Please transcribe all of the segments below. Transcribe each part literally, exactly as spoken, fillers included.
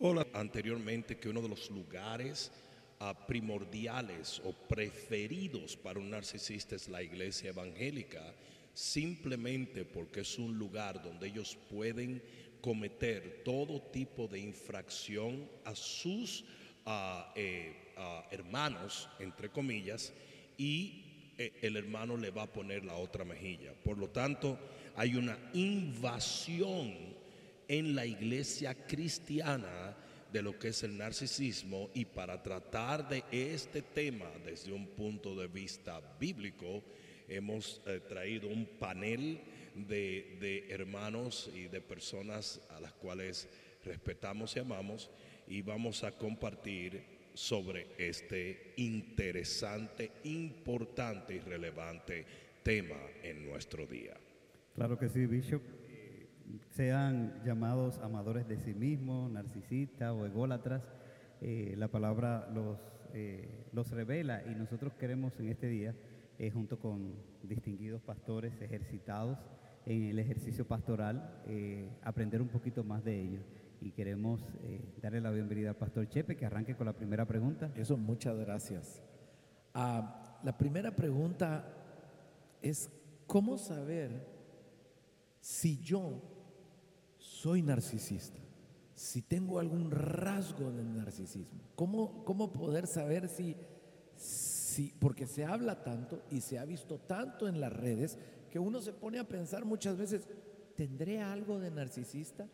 Hola. Anteriormente que uno de los lugares ah, primordiales o preferidos para un narcisista es la iglesia evangélica, simplemente porque es un lugar donde ellos pueden cometer todo tipo de infracción a sus ah, eh, ah, hermanos, entre comillas, y eh, el hermano le va a poner la otra mejilla. Por lo tanto, hay una invasión en la iglesia cristiana de lo que es el narcisismo, y para tratar de este tema desde un punto de vista bíblico hemos eh, traído un panel de, de hermanos y de personas a las cuales respetamos y amamos, y vamos a compartir sobre este interesante, importante y relevante tema en nuestro día. Claro que sí, Bishop. Eh, sean llamados amadores de sí mismos, narcisistas o ególatras, eh, la palabra los, eh, los revela, y nosotros queremos en este día, eh, junto con distinguidos pastores ejercitados en el ejercicio pastoral, eh, aprender un poquito más de ellos. Y queremos eh, darle la bienvenida al pastor Chepe, que arranque con la primera pregunta. Eso, muchas gracias. Ah, la primera pregunta es, ¿cómo saber si yo soy narcisista? Si tengo algún rasgo del narcisismo. ¿Cómo, cómo poder saber si, si, porque se habla tanto y se ha visto tanto en las redes, que uno se pone a pensar muchas veces, ¿tendré algo de narcisista?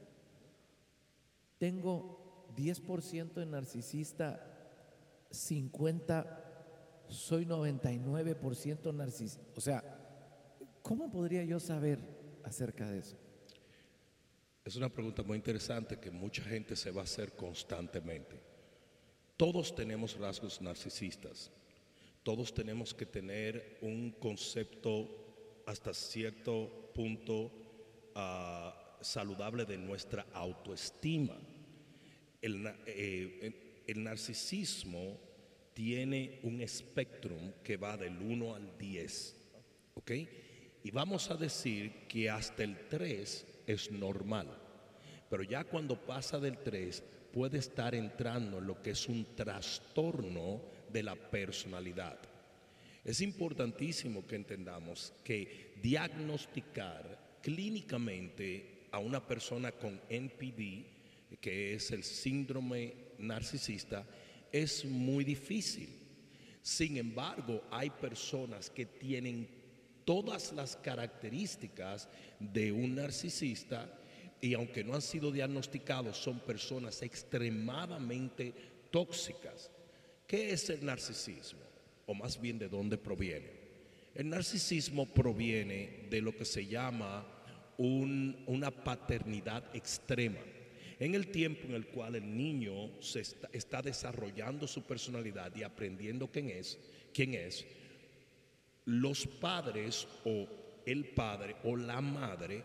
¿Tengo diez por ciento de narcisista, cincuenta soy noventa y nueve por ciento narcisista? O sea, ¿cómo podría yo saber acerca de eso? Es una pregunta muy interesante que mucha gente se va a hacer constantemente. Todos tenemos rasgos narcisistas. Todos tenemos que tener un concepto hasta cierto punto uh, saludable de nuestra autoestima. El, eh, el narcisismo tiene un espectrum que va del uno al diez, ¿ok? Y vamos a decir que hasta el tres es normal, pero ya cuando pasa del tres puede estar entrando en lo que es un trastorno de la personalidad. Es importantísimo que entendamos que diagnosticar clínicamente a una persona con N P D, que es el síndrome narcisista, es muy difícil. Sin embargo, hay personas que tienen todas las características de un narcisista, y aunque no han sido diagnosticados, son personas extremadamente tóxicas. ¿Qué es el narcisismo? O más bien, ¿de dónde proviene? El narcisismo proviene de lo que se llama un, una paternidad extrema. En el tiempo en el cual el niño se está, está desarrollando su personalidad y aprendiendo quién es, quién es, los padres o el padre o la madre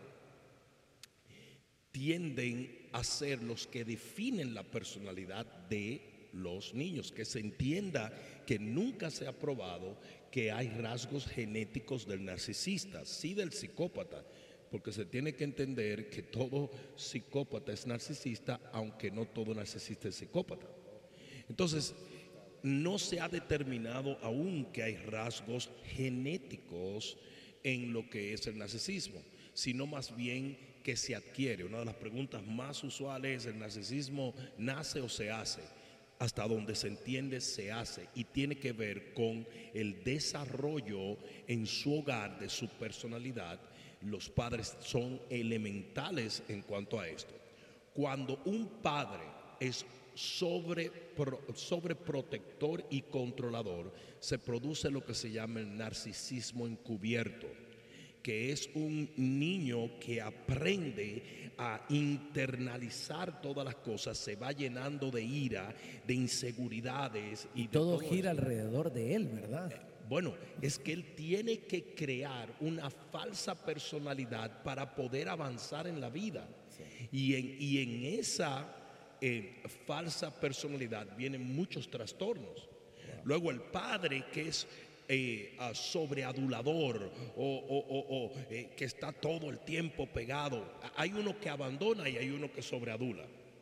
tienden a ser los que definen la personalidad de los niños. Que se entienda que nunca se ha probado que hay rasgos genéticos del narcisista, sí del psicópata, porque se tiene que entender que todo psicópata es narcisista, aunque no todo narcisista es psicópata. Entonces, no se ha determinado aún que hay rasgos genéticos en lo que es el narcisismo, sino más bien que se adquiere. Una de las preguntas más usuales es: ¿el narcisismo nace o se hace? Hasta donde se entiende, se hace, y tiene que ver con el desarrollo en su hogar de su personalidad. Los padres son elementales en cuanto a esto. Cuando un padre es sobre, sobreprotector y controlador, se produce lo que se llama el narcisismo encubierto, que es un niño que aprende a internalizar todas las cosas, se va llenando de ira, de inseguridades y, y de todo, todo gira esto. alrededor de él, ¿verdad? Eh, bueno, es que él tiene que crear una falsa personalidad para poder avanzar en la vida. Sí. Y, en, y en esa eh, falsa personalidad vienen muchos trastornos. Wow. Luego el padre, que es Eh, uh, sobreadulador o, o, o, o eh, que está todo el tiempo pegado. Hay uno que abandona y hay uno que sobreadula.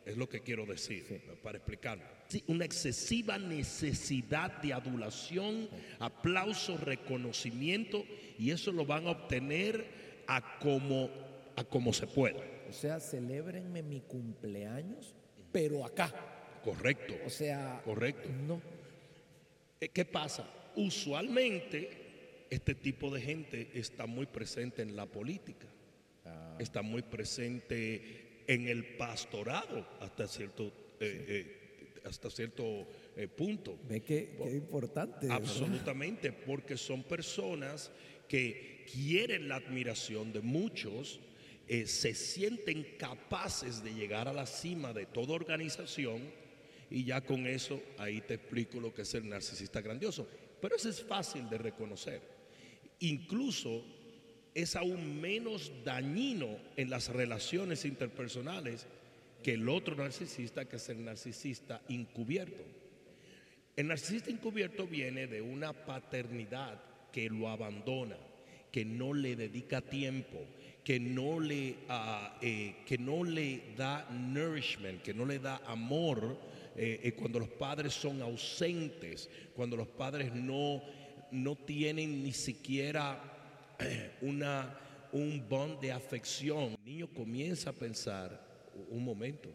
es lo que quiero decir, Sí. para explicarlo. Sí, una excesiva necesidad de adulación, aplauso, reconocimiento, y eso lo van a obtener a como, a como se pueda. O sea, celébrenme mi cumpleaños, pero acá. Correcto, O sea, correcto. no. Eh, ¿Qué pasa? Usualmente este tipo de gente está muy presente en la política, Ah, está muy presente en el pastorado hasta cierto, eh, eh, hasta cierto eh, punto. ve que, que importante. ¿verdad? Absolutamente, porque son personas que quieren la admiración de muchos, eh, se sienten capaces de llegar a la cima de toda organización, y ya con eso ahí te explico lo que es el narcisista grandioso. Pero eso es fácil de reconocer. Incluso es aún menos dañino en las relaciones interpersonales que el otro narcisista, que es el narcisista encubierto. El narcisista encubierto viene de una paternidad que lo abandona, que no le dedica tiempo, que no le, ah, eh, que no le da nourishment, que no le da amor eh, eh, cuando los padres son ausentes, cuando los padres no, no tienen ni siquiera eh, una, un bond de afección. El niño comienza a pensar, un momento,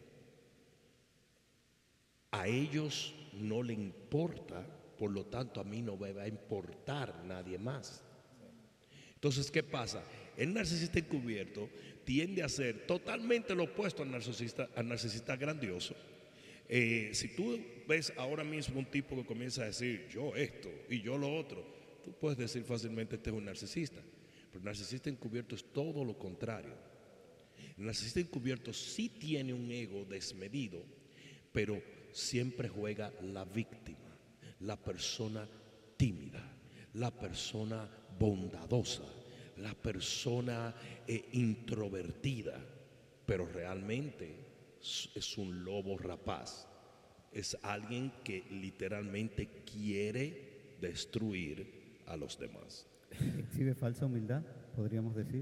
a ellos no le importa, por lo tanto a mí no me va a importar nadie más. Entonces, ¿qué pasa? El narcisista encubierto tiende a ser totalmente lo opuesto al narcisista, al narcisista grandioso. Eh, si tú ves ahora mismo un tipo que comienza a decir yo esto y yo lo otro, tú puedes decir fácilmente este es un narcisista. Pero el narcisista encubierto es todo lo contrario. El narcisista encubierto sí tiene un ego desmedido, pero siempre juega la víctima, la persona tímida, la persona bondadosa, la persona eh, introvertida, pero realmente es, es un lobo rapaz, es alguien que literalmente quiere destruir a los demás. Exhibe falsa humildad, podríamos decir.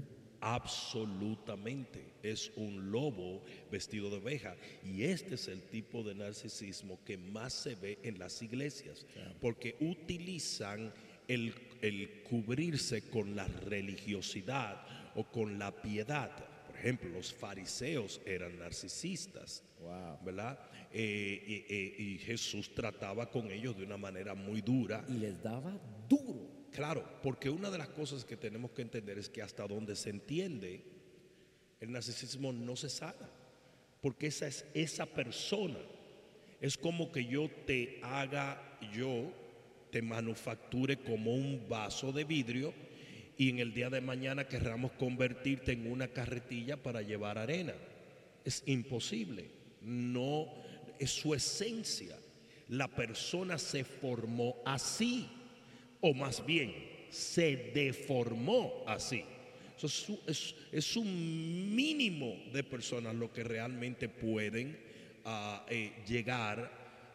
Absolutamente, es un lobo vestido de oveja, y este es el tipo de narcisismo que más se ve en las iglesias, porque utilizan el, el cubrirse con la religiosidad o con la piedad. Por ejemplo, los fariseos eran narcisistas, Wow. ¿verdad? Eh, y, eh, y Jesús trataba con ellos de una manera muy dura. Y les daba duro. Claro, porque una de las cosas que tenemos que entender es que hasta donde se entiende, el narcisismo no se sana, porque esa es esa persona. Es como que yo te haga, yo te manufacture como un vaso de vidrio, y en el día de mañana querramos convertirte en una carretilla para llevar arena. Es imposible, no es su esencia. La persona se formó así, o más bien se deformó así. Eso es, es, es un mínimo de personas lo que realmente pueden uh, eh, llegar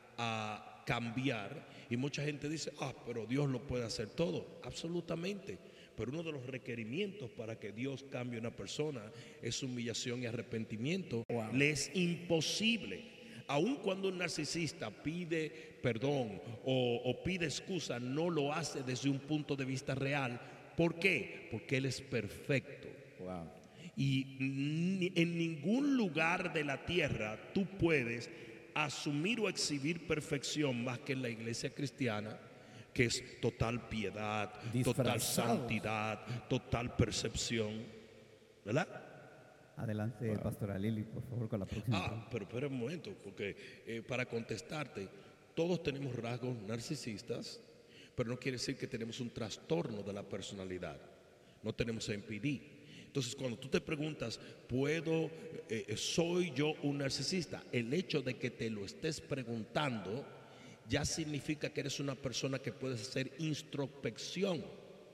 a cambiar. Y mucha gente dice, ah, pero Dios lo puede hacer todo. Absolutamente. Pero uno de los requerimientos para que Dios cambie a una persona es humillación y arrepentimiento. Wow. Le es imposible. Aun cuando un narcisista pide perdón o, o pide excusa, no lo hace desde un punto de vista real. ¿Por qué? Porque él es perfecto. Wow. Y ni- en ningún lugar de la tierra tú puedes asumir o exhibir perfección más que en la iglesia cristiana, que es total piedad, total Disfrazados. santidad, total percepción, ¿verdad? Adelante, pastora Lili, por favor, con la próxima. Ah, pero espera un momento, porque eh, para contestarte, todos tenemos rasgos narcisistas, pero no quiere decir que tenemos un trastorno de la personalidad. No tenemos M P D. Entonces, cuando tú te preguntas, ¿puedo, eh, soy yo un narcisista? El hecho de que te lo estés preguntando ya significa que eres una persona que puedes hacer introspección.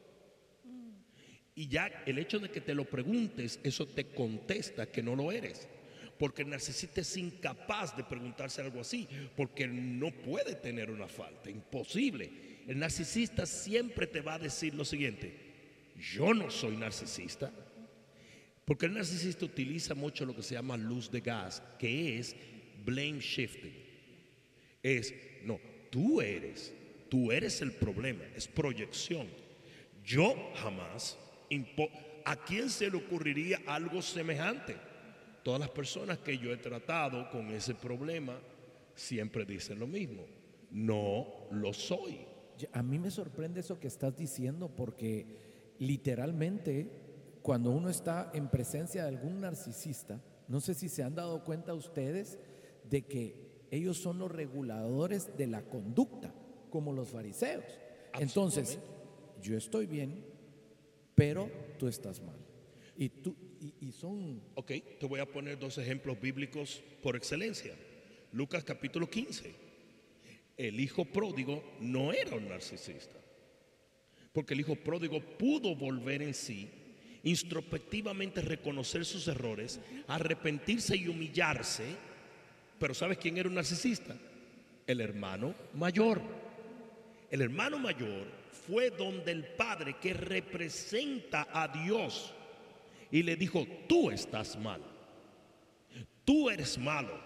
Y ya el hecho de que te lo preguntes, eso te contesta que no lo eres. Porque el narcisista es incapaz de preguntarse algo así, porque no puede tener una falta, imposible. El narcisista siempre te va a decir lo siguiente: yo no soy narcisista. Porque el narcisista utiliza mucho lo que se llama luz de gas, que es blame shifting. Es, no, tú eres, tú eres el problema, es proyección. Yo jamás, impo- ¿a quién se le ocurriría algo semejante? Todas las personas que yo he tratado con ese problema siempre dicen lo mismo, no lo soy. Ya, a mí me sorprende eso que estás diciendo porque literalmente cuando uno está en presencia de algún narcisista, no sé si se han dado cuenta ustedes de que ellos son los reguladores de la conducta, como los fariseos. Entonces, yo estoy bien, pero tú estás mal. Y, tú, y, y son... Ok, te voy a poner dos ejemplos bíblicos por excelencia. Lucas capítulo quince. El hijo pródigo no era un narcisista, porque el hijo pródigo pudo volver en sí, introspectivamente reconocer sus errores, arrepentirse y humillarse. Pero ¿sabes quién era un narcisista? El hermano mayor. El hermano mayor fue donde el padre, que representa a Dios, y le dijo, tú estás mal, tú eres malo.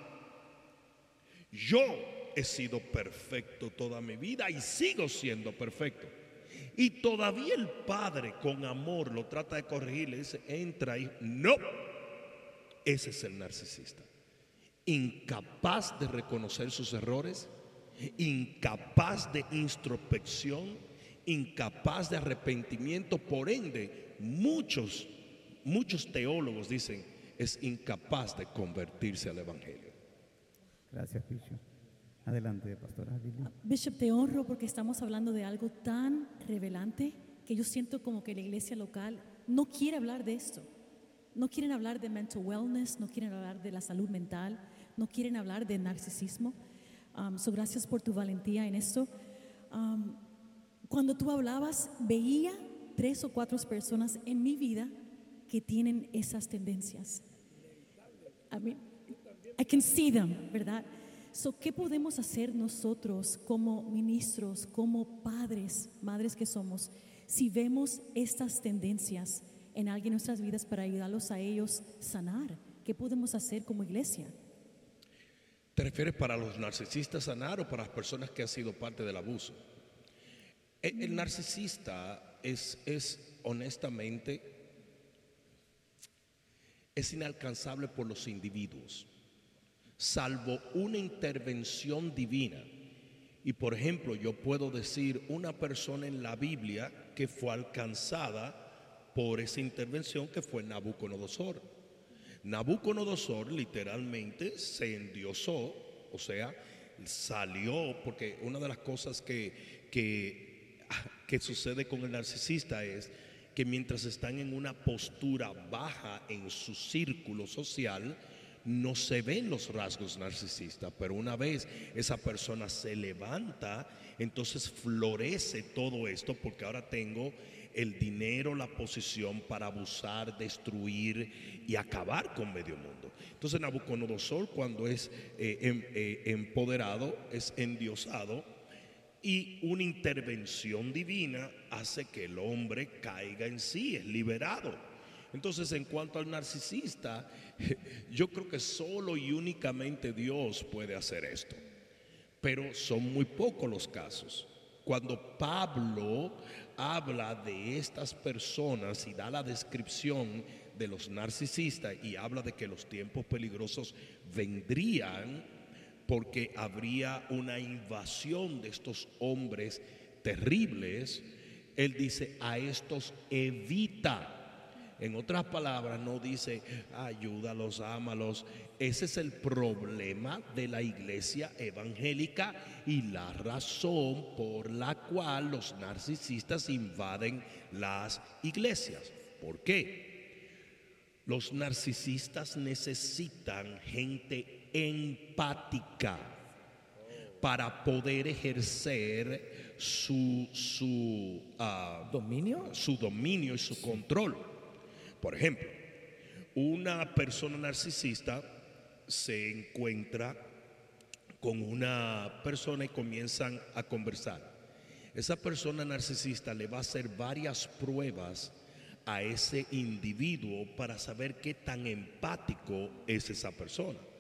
Yo he sido perfecto toda mi vida y sigo siendo perfecto. Y todavía el padre con amor lo trata de corregir, le dice, entra ahí. No, ese es el narcisista. Incapaz de reconocer sus errores, incapaz de introspección, incapaz de arrepentimiento. Por ende, muchos, muchos teólogos dicen, es incapaz de convertirse al evangelio. Gracias, Bishop. Adelante, pastora Lili. Bishop, te honro porque estamos hablando de algo tan revelante que yo siento como que la iglesia local no quiere hablar de esto. No quieren hablar de mental wellness, no quieren hablar de la salud mental, no quieren hablar de narcisismo. Um, so gracias por tu valentía en esto. Um, cuando tú hablabas, veía tres o cuatro personas en mi vida que tienen esas tendencias. I mean, I can see them, ¿verdad? So, ¿qué podemos hacer nosotros como ministros, como padres, madres que somos, si vemos estas tendencias en alguien en nuestras vidas para ayudarlos a ellos sanar? ¿Qué podemos hacer como iglesia? ¿Te refieres para los narcisistas sanar o para las personas que han sido parte del abuso? El, el narcisista es, es honestamente, es inalcanzable por los individuos, salvo una intervención divina. Y por ejemplo, yo puedo decir una persona en la Biblia que fue alcanzada por esa intervención, que fue Nabucodonosor. Nabucodonosor literalmente se endiosó, o sea, salió, porque una de las cosas que, que, que sucede con el narcisista es que mientras están en una postura baja en su círculo social, no se ven los rasgos narcisistas, pero una vez esa persona se levanta, entonces florece todo esto, porque ahora tengo el dinero, la posición para abusar, destruir y acabar con medio mundo. Entonces Nabucodonosor, cuando es eh, em, eh, empoderado, es endiosado, y una intervención divina hace que el hombre caiga en sí, es liberado. Entonces, en cuanto al narcisista, yo creo que solo y únicamente Dios puede hacer esto, pero son muy pocos los casos. Cuando Pablo habla de estas personas y da la descripción de los narcisistas y habla de que los tiempos peligrosos vendrían porque habría una invasión de estos hombres terribles, él dice, a estos evita. En otras palabras, no dice ayúdalos, ámalos. Ese es el problema de la iglesia evangélica y la razón por la cual los narcisistas invaden las iglesias. ¿Por qué? Los narcisistas necesitan gente empática para poder ejercer su, su, uh, ¿Dominio? su dominio y su control. Por ejemplo, una persona narcisista se encuentra con una persona y comienzan a conversar. Esa persona narcisista le va a hacer varias pruebas a ese individuo para saber qué tan empático es esa persona.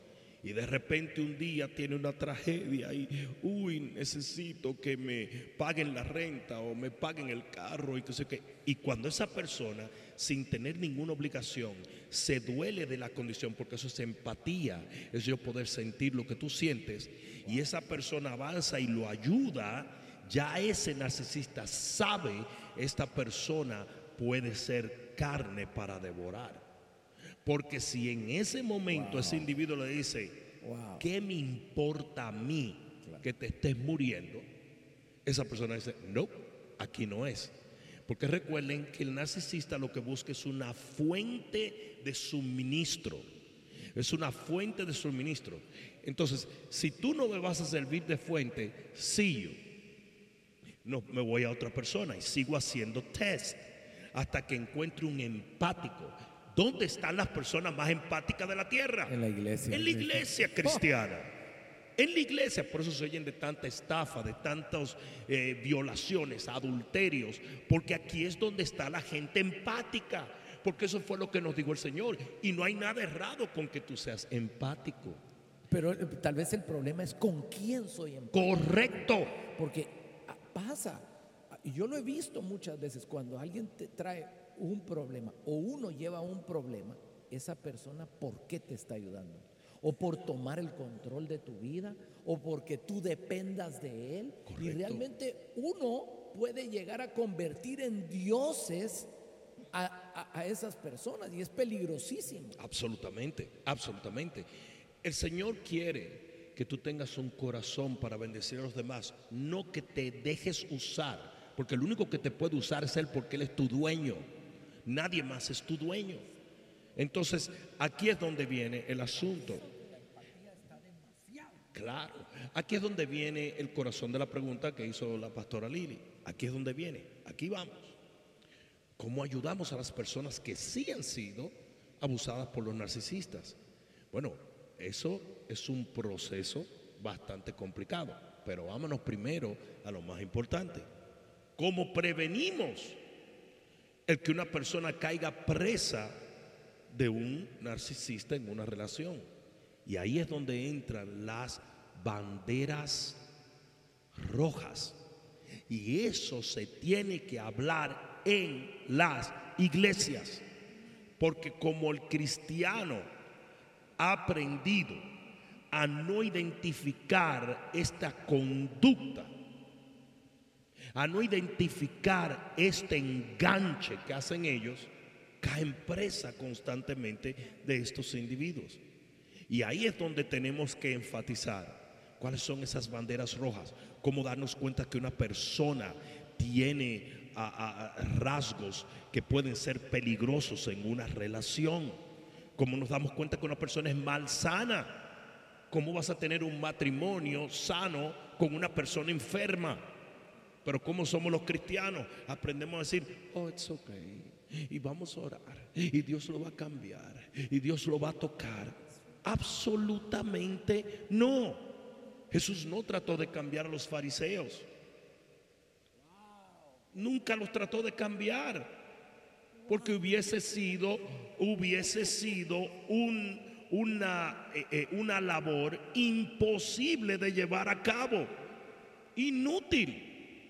Y de repente un día tiene una tragedia y, uy, necesito que me paguen la renta o me paguen el carro y que sé qué. Y cuando esa persona, sin tener ninguna obligación, se duele de la condición, porque eso es empatía, es yo poder sentir lo que tú sientes, y esa persona avanza y lo ayuda, ya ese narcisista sabe, esta persona puede ser carne para devorar. Porque si en ese momento wow. ese individuo le dice, wow. ¿qué me importa a mí claro. que te estés muriendo? Esa persona dice, no, aquí no es. Porque recuerden que el narcisista lo que busca es una fuente de suministro. Es una fuente de suministro. Entonces, si tú no me vas a servir de fuente, sigo. No, me voy a otra persona y sigo haciendo test hasta que encuentre un empático. ¿Dónde están las personas más empáticas de la tierra? En la iglesia. En la iglesia cristiana. Oh. En la iglesia, por eso se oyen de tanta estafa, de tantas eh, violaciones, adulterios, porque aquí es donde está la gente empática, porque eso fue lo que nos dijo el Señor. Y no hay nada errado con que tú seas empático. Pero eh, tal vez el problema es con quién soy empático. Correcto. Porque pasa, y yo lo he visto muchas veces, cuando alguien te trae un problema o uno lleva un problema, esa persona ¿por qué te está ayudando? O por tomar el control de tu vida, o porque tú dependas de él. Correcto. Y realmente uno puede llegar a convertir en dioses a, a, a esas personas, y es peligrosísimo. Absolutamente, absolutamente. El Señor quiere que tú tengas un corazón para bendecir a los demás, no que te dejes usar, porque el único que te puede usar es Él, porque Él es tu dueño. Nadie más es tu dueño. Entonces, aquí es donde viene el asunto. Claro, aquí es donde viene el corazón de la pregunta que hizo la pastora Lili. Aquí es donde viene, aquí vamos. ¿Cómo ayudamos a las personas que sí han sido abusadas por los narcisistas? Bueno, eso es un proceso bastante complicado, pero vámonos primero a lo más importante. ¿Cómo prevenimos el que una persona caiga presa de un narcisista en una relación? Y ahí es donde entran las banderas rojas. Y eso se tiene que hablar en las iglesias. Porque como el cristiano ha aprendido a no identificar esta conducta, a no identificar este enganche que hacen ellos, caen presa constantemente de estos individuos. Y ahí es donde tenemos que enfatizar cuáles son esas banderas rojas, cómo darnos cuenta que una persona tiene a, a, a rasgos que pueden ser peligrosos en una relación, cómo nos damos cuenta que una persona es malsana, cómo vas a tener un matrimonio sano con una persona enferma. Pero como somos los cristianos, aprendemos a decir, oh, it's okay, y vamos a orar, y Dios lo va a cambiar, y Dios lo va a tocar. Absolutamente no. Jesús no trató de cambiar a los fariseos. Nunca los trató de cambiar, porque hubiese sido, hubiese sido un, una, eh, una labor imposible de llevar a cabo, inútil.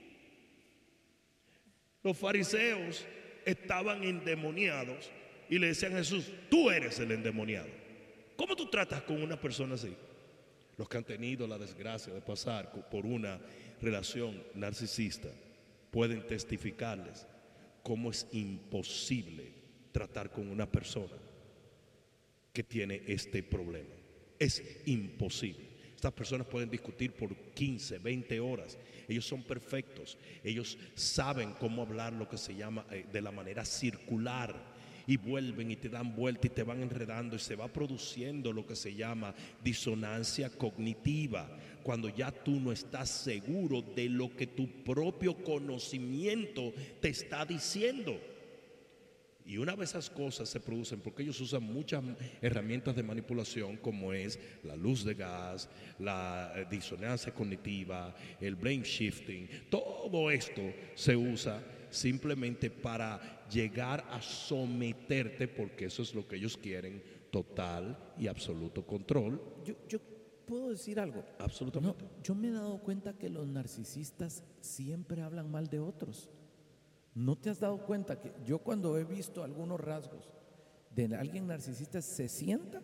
Los fariseos estaban endemoniados y le decían a Jesús, tú eres el endemoniado. ¿Cómo tú tratas con una persona así? Los que han tenido la desgracia de pasar por una relación narcisista pueden testificarles cómo es imposible tratar con una persona que tiene este problema. Es imposible. Estas personas pueden discutir por quince, veinte horas. Ellos son perfectos. Ellos saben cómo hablar lo que se llama eh, de la manera circular. Y vuelven y te dan vuelta y te van enredando y se va produciendo lo que se llama disonancia cognitiva. Cuando ya tú no estás seguro de lo que tu propio conocimiento te está diciendo. Y una vez esas cosas se producen, porque ellos usan muchas herramientas de manipulación, como es la luz de gas, la eh, disonancia cognitiva, el blame shifting, todo esto se usa simplemente para llegar a someterte, porque eso es lo que ellos quieren, total y absoluto control. Yo, yo puedo decir algo. Absolutamente. No, yo me he dado cuenta que los narcisistas siempre hablan mal de otros. ¿No te has dado cuenta que yo cuando he visto algunos rasgos de alguien narcisista se sienta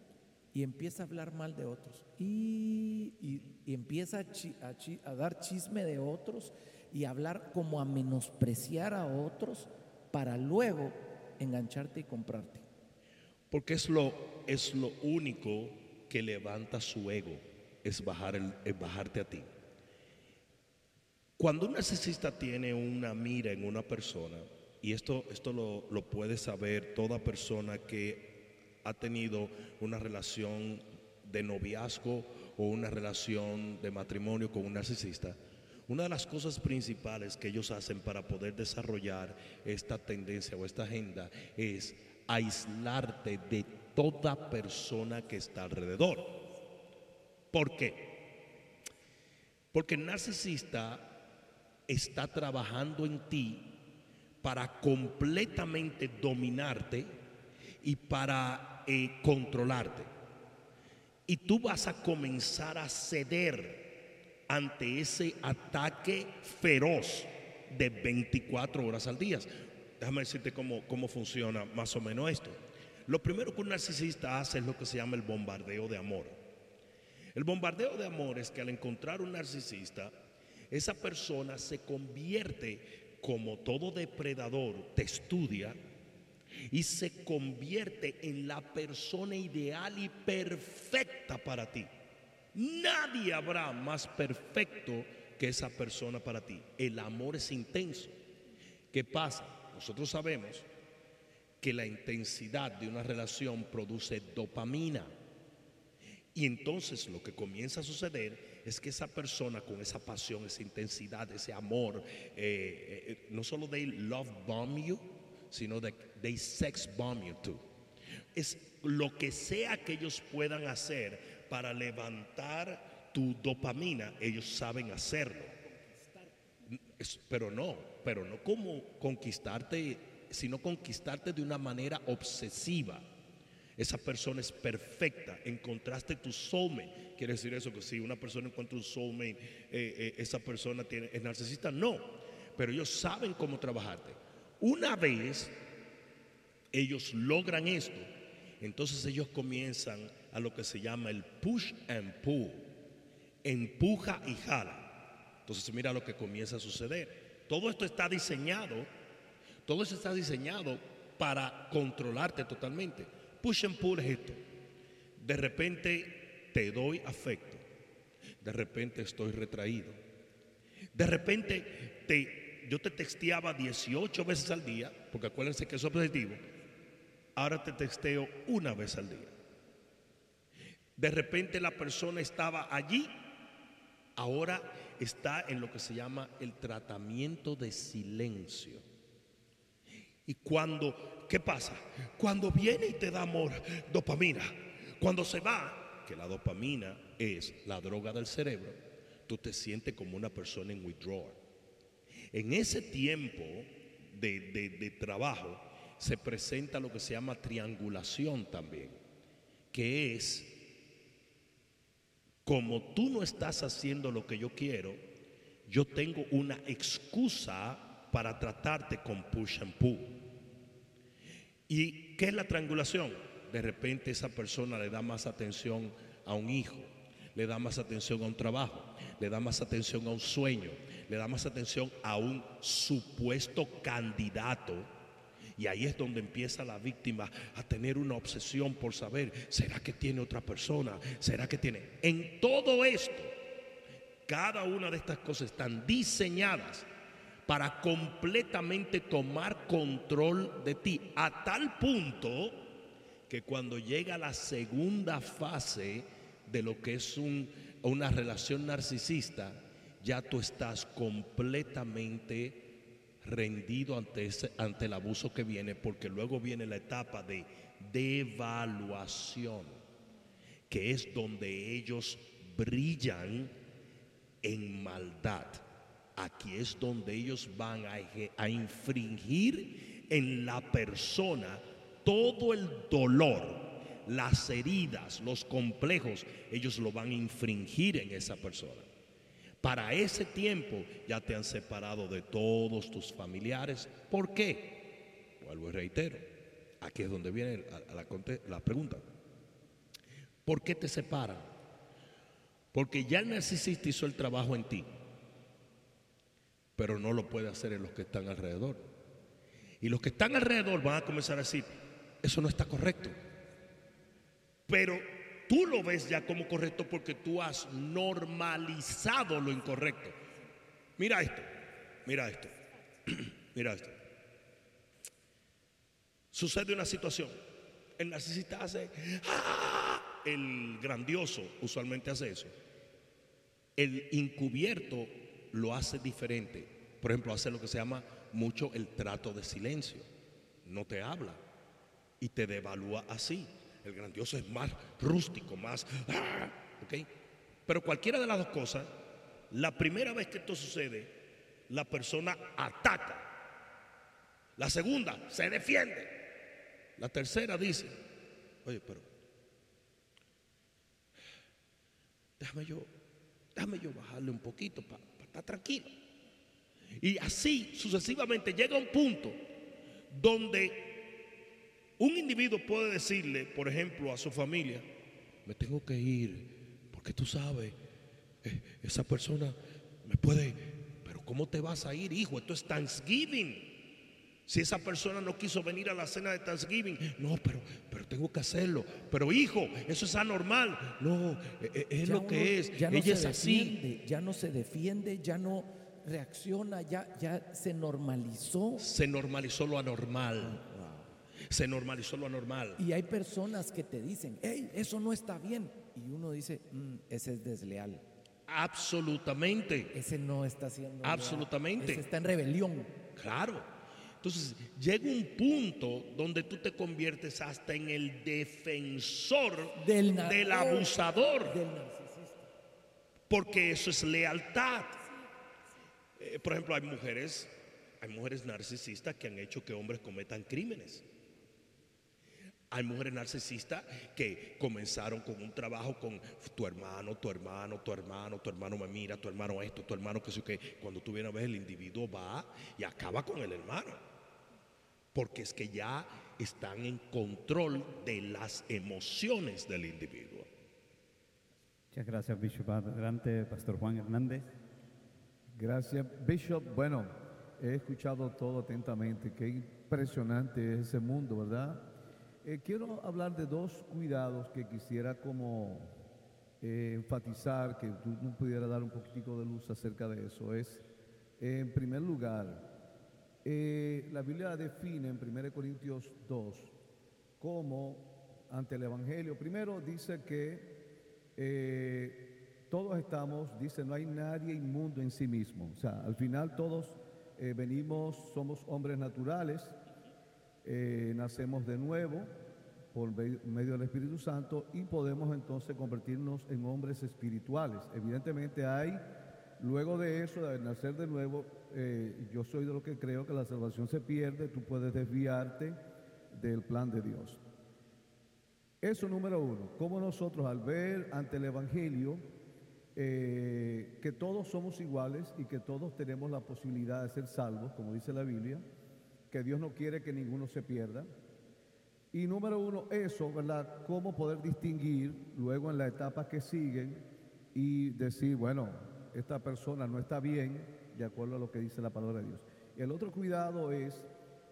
y empieza a hablar mal de otros y, y, y empieza a, chi, a, chi, a dar chisme de otros y hablar como a menospreciar a otros para luego engancharte y comprarte? Porque es lo, es lo único que levanta su ego, es, bajar el, es bajarte a ti. Cuando un narcisista tiene una mira en una persona, y esto, esto lo, lo puede saber toda persona que ha tenido una relación de noviazgo o una relación de matrimonio con un narcisista, una de las cosas principales que ellos hacen para poder desarrollar esta tendencia o esta agenda es aislarte de toda persona que está alrededor. ¿Por qué? Porque el narcisista está trabajando en ti para completamente dominarte y para eh, controlarte. Y tú vas a comenzar a ceder ante ese ataque feroz de veinticuatro horas al día. Déjame decirte cómo, cómo funciona más o menos esto. Lo primero que un narcisista hace es lo que se llama el bombardeo de amor. El bombardeo de amor es que al encontrar un narcisista, esa persona se convierte, como todo depredador, te estudia y se convierte en la persona ideal y perfecta para ti. Nadie habrá más perfecto que esa persona para ti. El amor es intenso. ¿Qué pasa? Nosotros sabemos que la intensidad de una relación produce dopamina. Y entonces lo que comienza a suceder es que esa persona con esa pasión, esa intensidad, ese amor, eh, eh, no solo they love bomb you, sino de they sex bomb you too. Es lo que sea que ellos puedan hacer para levantar tu dopamina, ellos saben hacerlo. Es, pero no, pero no como conquistarte, sino conquistarte de una manera obsesiva. Esa persona es perfecta, encontraste tu soulmate. ¿Quiere decir eso? Que si una persona encuentra un soulmate, eh, eh, esa persona tiene, es narcisista. No, pero ellos saben cómo trabajarte. Una vez ellos logran esto, entonces ellos comienzan a lo que se llama el push and pull. Empuja y jala. Entonces mira lo que comienza a suceder. Todo esto está diseñado, todo esto está diseñado para controlarte totalmente. Push and pull es esto. De repente te doy afecto. De repente estoy retraído. De repente te, yo te texteaba dieciocho veces al día, porque acuérdense que es objetivo. Ahora te texteo una vez al día. De repente la persona estaba allí, ahora está en lo que se llama el tratamiento de silencio. Y cuando, ¿qué pasa? Cuando viene y te da amor, dopamina. Cuando se va, que la dopamina es la droga del cerebro, tú te sientes como una persona en withdrawal. En ese tiempo de, de, de trabajo se presenta lo que se llama triangulación también, que es, como tú no estás haciendo lo que yo quiero, yo tengo una excusa para tratarte con push and pull. ¿Y qué es la triangulación? De repente esa persona le da más atención a un hijo, le da más atención a un trabajo, le da más atención a un sueño, le da más atención a un supuesto candidato. Y ahí es donde empieza la víctima a tener una obsesión por saber, ¿será que tiene otra persona? ¿Será que tiene? En todo esto, cada una de estas cosas están diseñadas para completamente tomar control de ti, a tal punto que cuando llega la segunda fase de lo que es un, una relación narcisista, ya tú estás completamente rendido ante, ese, ante el abuso que viene, porque luego viene la etapa de devaluación, que es donde ellos brillan en maldad. Aquí es donde ellos van a, a infringir en la persona todo el dolor, las heridas, los complejos, ellos lo van a infringir en esa persona. Para ese tiempo ya te han separado de todos tus familiares. ¿Por qué? Vuelvo y reitero, aquí es donde viene la, la, la pregunta. ¿Por qué te separan? Porque ya el narcisista hizo el trabajo en ti, pero no lo puede hacer en los que están alrededor. Y los que están alrededor van a comenzar a decir, eso no está correcto. Pero tú lo ves ya como correcto porque tú has normalizado lo incorrecto. Mira esto, mira esto, mira esto. Sucede una situación, el narcisista hace, ¡ah! El grandioso usualmente hace eso. El encubierto lo hace diferente. Por ejemplo, hace lo que se llama mucho el trato de silencio. No te habla y te devalúa así. El grandioso es más rústico, más ¡ah! ¿Ok? Pero cualquiera de las dos cosas, la primera vez que esto sucede, la persona ataca. La segunda, se defiende. La tercera dice, oye, pero déjame yo, déjame yo bajarle un poquito para pa estar tranquilo. Y así sucesivamente llega un punto donde un individuo puede decirle, por ejemplo, a su familia, me tengo que ir, porque tú sabes, eh, esa persona me puede, pero ¿cómo te vas a ir, hijo? Esto es Thanksgiving. Si esa persona no quiso venir a la cena de Thanksgiving, no, pero, pero tengo que hacerlo. Pero hijo, eso es anormal. No, es, es lo uno, que es. Ya no Ella se es así. defiende, ya no se defiende, ya no reacciona, ya, ya se normalizó. Se normalizó lo anormal. Se normalizó lo anormal. Y hay personas que te dicen, hey, eso no está bien. Y uno dice, mm, ese es desleal. Absolutamente. Ese no está haciendo. Absolutamente. Ese está en rebelión. Claro. Entonces llega un punto donde tú te conviertes hasta en el defensor Del, del abusador. Del narcisista. Porque eso es lealtad. Eh, por ejemplo, hay mujeres, hay mujeres narcisistas que han hecho que hombres cometan crímenes. Hay mujeres narcisistas que comenzaron con un trabajo con tu hermano, tu hermano, tu hermano, tu hermano me mira, tu hermano esto, tu hermano que sé que. Cuando tú vienes a ver, el individuo va y acaba con el hermano. Porque es que ya están en control de las emociones del individuo. Muchas gracias, Bishop. Adelante, Pastor Juan Hernández. Gracias, Bishop. Bueno, he escuchado todo atentamente. Qué impresionante es ese mundo, ¿verdad? Eh, quiero hablar de dos cuidados que quisiera como eh, enfatizar, que tú nos pudieras dar un poquitico de luz acerca de eso. Es, eh, en primer lugar, eh, la Biblia define en primera Corintios dos como ante el Evangelio. Primero dice que eh, todos estamos, dice, no hay nadie inmundo en sí mismo. O sea, al final todos eh, venimos, somos hombres naturales. Eh, nacemos de nuevo por medio del Espíritu Santo y podemos entonces convertirnos en hombres espirituales. Evidentemente hay, luego de eso, de nacer de nuevo, eh, yo soy de lo que creo que la salvación se pierde, tú puedes desviarte del plan de Dios. Eso número uno, como nosotros al ver ante el Evangelio eh, que todos somos iguales y que todos tenemos la posibilidad de ser salvos, como dice la Biblia, que Dios no quiere que ninguno se pierda. Y número uno, eso, ¿verdad? Cómo poder distinguir luego en las etapas que siguen y decir, bueno, esta persona no está bien de acuerdo a lo que dice la palabra de Dios. Y el otro cuidado es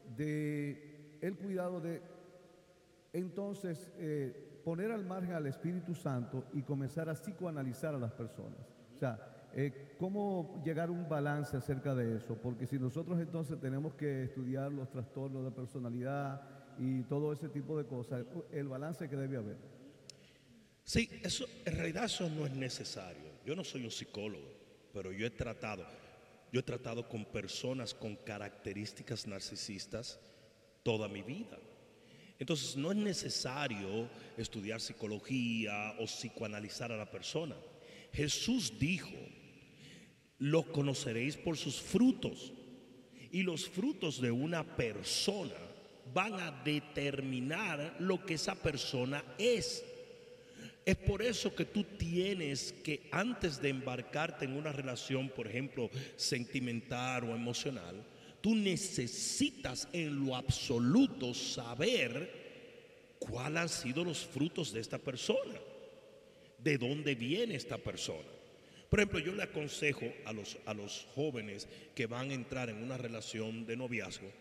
de, el cuidado de, entonces, eh, poner al margen al Espíritu Santo y comenzar a psicoanalizar a las personas. O sea, Eh, ¿cómo llegar a un balance acerca de eso? Porque si nosotros entonces tenemos que estudiar los trastornos de personalidad y todo ese tipo de cosas, el balance que debe haber. Sí, eso, en realidad eso no es necesario. Yo no soy un psicólogo, pero yo he tratado, yo he tratado con personas con características narcisistas toda mi vida. Entonces no es necesario estudiar psicología o psicoanalizar a la persona. Jesús dijo, los conoceréis por sus frutos. Y los frutos de una persona van a determinar lo que esa persona es. Es por eso que tú tienes que, antes de embarcarte en una relación, por ejemplo, sentimental o emocional, tú necesitas en lo absoluto saber cuáles han sido los frutos de esta persona, de dónde viene esta persona. Por ejemplo, yo le aconsejo a los, a los jóvenes que van a entrar en una relación de noviazgo,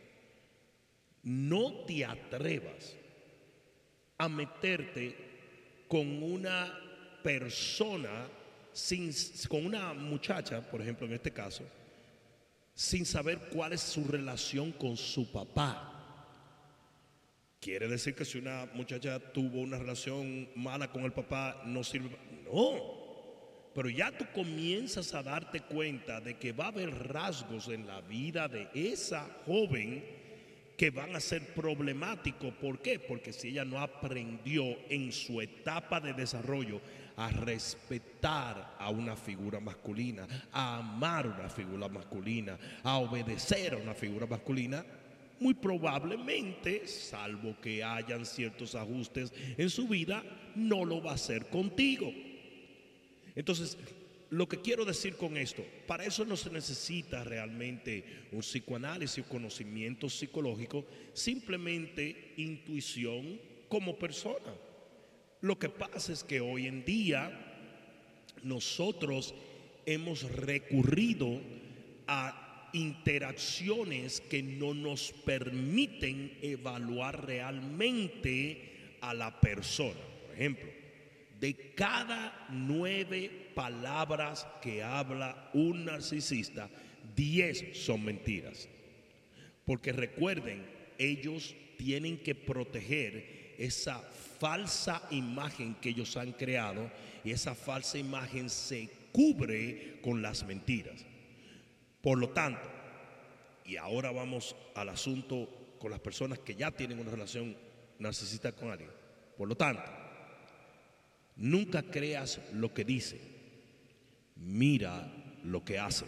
no te atrevas a meterte con una persona, sin, con una muchacha, por ejemplo, en este caso, sin saber cuál es su relación con su papá. ¿Quiere decir que si una muchacha tuvo una relación mala con el papá, no sirve? No, pero ya tú comienzas a darte cuenta de que va a haber rasgos en la vida de esa joven que van a ser problemáticos. ¿Por qué? Porque si ella no aprendió en su etapa de desarrollo a respetar a una figura masculina, a amar una figura masculina, a obedecer a una figura masculina, muy probablemente, salvo que hayan ciertos ajustes en su vida, no lo va a hacer contigo. Entonces, lo que quiero decir con esto, para eso no se necesita realmente un psicoanálisis o conocimiento psicológico, simplemente intuición como persona. Lo que pasa es que hoy en día nosotros hemos recurrido a interacciones que no nos permiten evaluar realmente a la persona. Por ejemplo, de cada nueve palabras que habla un narcisista, diez son mentiras. Porque recuerden, ellos tienen que proteger esa falsa imagen que ellos han creado, y esa falsa imagen se cubre con las mentiras. Por lo tanto, y ahora vamos al asunto con las personas que ya tienen una relación narcisista con alguien. Por lo tanto, nunca creas lo que dice, mira lo que hace.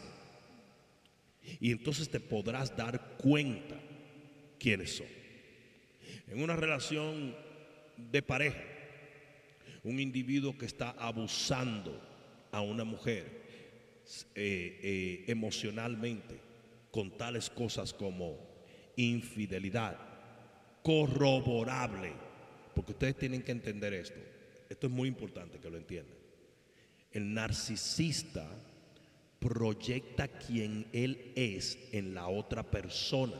Y entonces te podrás dar cuenta quiénes son. En una relación de pareja, un individuo que está abusando a una mujer eh, eh, emocionalmente con tales cosas como infidelidad, corroborable, porque ustedes tienen que entender esto. Esto es muy importante que lo entiendan. El narcisista proyecta quien él es en la otra persona.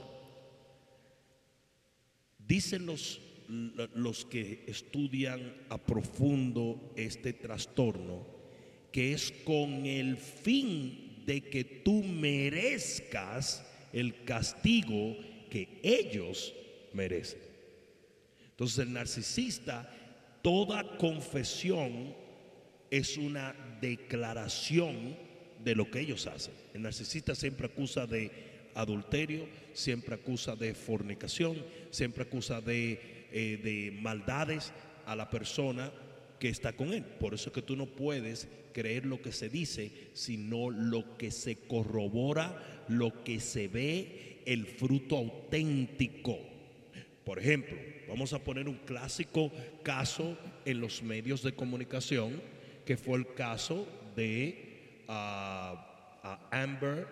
Dicen los, los que estudian a profundo este trastorno que es con el fin de que tú merezcas el castigo que ellos merecen. Entonces el narcisista, toda confesión es una declaración de lo que ellos hacen. El narcisista siempre acusa de adulterio, siempre acusa de fornicación, siempre acusa de, eh, de maldades a la persona que está con él. Por eso es que tú no puedes creer lo que se dice, sino lo que se corrobora, lo que se ve, el fruto auténtico. Por ejemplo, vamos a poner un clásico caso en los medios de comunicación, que fue el caso de uh, uh, Amber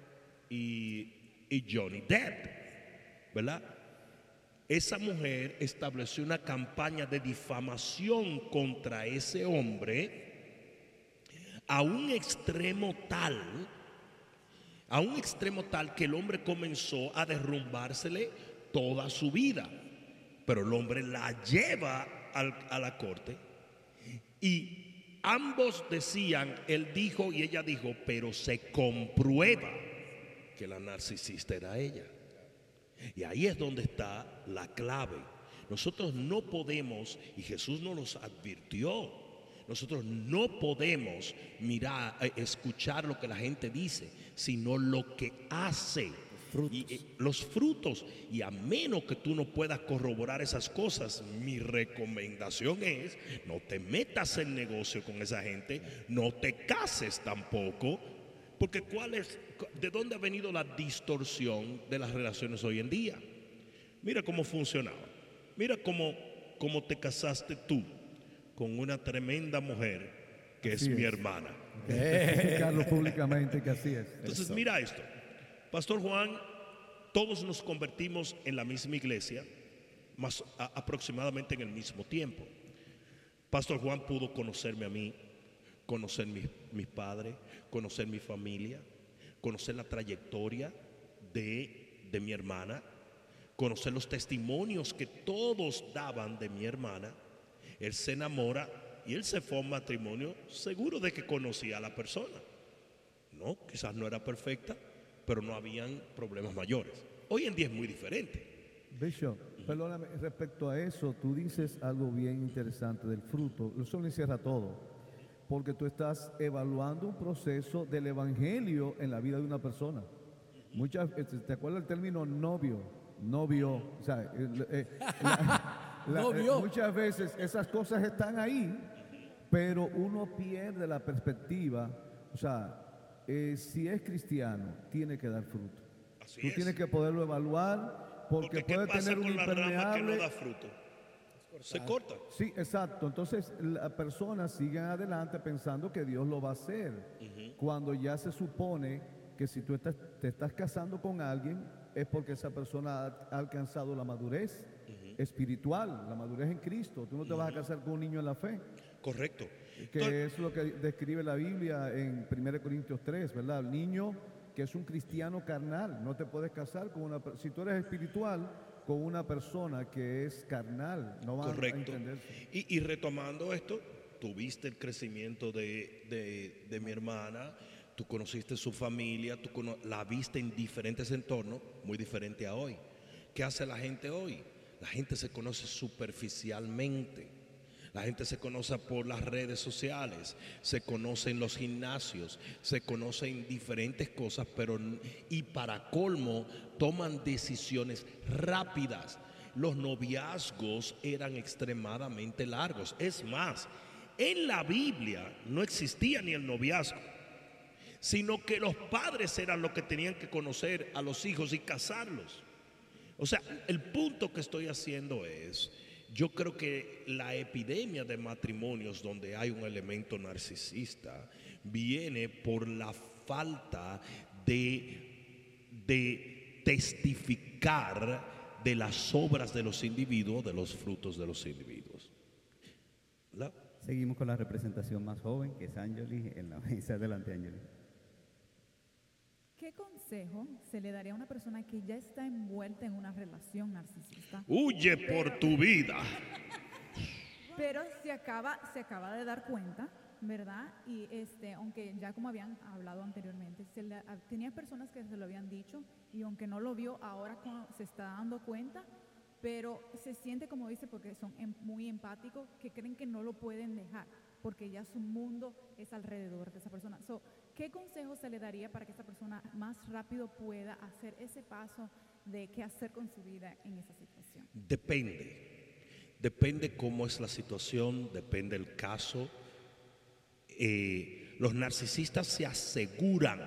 y, y Johnny Depp, ¿verdad? Esa mujer estableció una campaña de difamación contra ese hombre a un extremo tal, a un extremo tal que el hombre comenzó a derrumbársele toda su vida. Pero el hombre la lleva al, a la corte y ambos decían, él dijo y ella dijo, pero se comprueba que la narcisista era ella. Y ahí es donde está la clave. Nosotros no podemos, y Jesús nos los advirtió, nosotros no podemos mirar, escuchar lo que la gente dice, sino lo que hace. Frutos. Y, y, los frutos. Y a menos que tú no puedas corroborar esas cosas, mi recomendación es: no te metas en negocio con esa gente, no te cases tampoco. Porque ¿cuál es, de dónde ha venido la distorsión de las relaciones hoy en día? Mira cómo funcionaba. Mira cómo, cómo te casaste tú con una tremenda mujer que es Así mi es. hermana. Explicarlo públicamente que así es. Entonces, mira esto. Pastor Juan, todos nos convertimos en la misma iglesia, más a- aproximadamente en el mismo tiempo. Pastor Juan pudo conocerme a mí, conocer mis, mis padres, conocer mi familia, conocer la trayectoria de, de mi hermana, conocer los testimonios que todos daban de mi hermana. Él se enamora y él se fue a un matrimonio seguro de que conocía a la persona. No, quizás no era perfecta, pero no habían problemas mayores. Hoy en día es muy diferente. Bishop, perdóname, respecto a eso, tú dices algo bien interesante del fruto. Eso lo encierra todo. Porque tú estás evaluando un proceso del evangelio en la vida de una persona. Muchas, ¿te acuerdas el término novio? Novio. O sea, el- eh, la- la- Novio. eh, muchas veces esas cosas están ahí, pero uno pierde la perspectiva. O sea, eh, si es cristiano, tiene que dar fruto. Así Tú es. tienes que poderlo evaluar porque, Porque ¿qué puede pasa tener un con la rama que no impermeable. da fruto? Se corta. Sí, exacto. Entonces las personas siguen adelante pensando que Dios lo va a hacer. Cuando ya se supone que si tú estás- te estás casando con alguien es porque esa persona ha, ha alcanzado la madurez espiritual, la madurez en Cristo. Tú no te vas a casar con un niño en la fe, Correcto. que Entonces, es lo que describe la Biblia en primera Corintios tres, ¿verdad? El niño que es un cristiano carnal, no te puedes casar con una per- si tú eres espiritual con una persona que es carnal, no van a correcto. entenderse. Y, y retomando esto, tuviste el crecimiento de, de- de mi hermana, tú conociste su familia, tú cono- la viste en diferentes entornos, muy diferente a hoy. ¿Qué hace la gente hoy? La gente se conoce superficialmente. La gente se conoce por las redes sociales, se conoce en los gimnasios, se conoce en diferentes cosas, pero n- y para colmo toman decisiones rápidas. Los noviazgos eran extremadamente largos. Es más, en la Biblia no existía ni el noviazgo, sino que los padres eran los que tenían que conocer a los hijos y casarlos. O sea, el punto que estoy haciendo es, yo creo que la epidemia de matrimonios donde hay un elemento narcisista viene por la falta de, de testificar de las obras de los individuos, de los frutos de los individuos. ¿Verdad? Seguimos con la representación más joven, que es Angeli, en la mesa delante, Angeli. ¿Qué consejo se le daría a una persona que ya está envuelta en una relación narcisista, Huye por tu vida. pero se acaba, se acaba de dar cuenta, ¿verdad? Y este, aunque ya como habían hablado anteriormente, se le- a- tenía personas que se lo habían dicho y aunque no lo vio, ahora co- se está dando cuenta, pero se siente como dice, porque son em- muy empáticos, que creen que no lo pueden dejar, porque ya su mundo es alrededor de esa persona. So, ¿qué consejo se le daría para que esa persona más rápido pueda hacer ese paso de qué hacer con su vida en esa situación? Depende. Depende cómo es la situación, depende el caso. Eh, los narcisistas se aseguran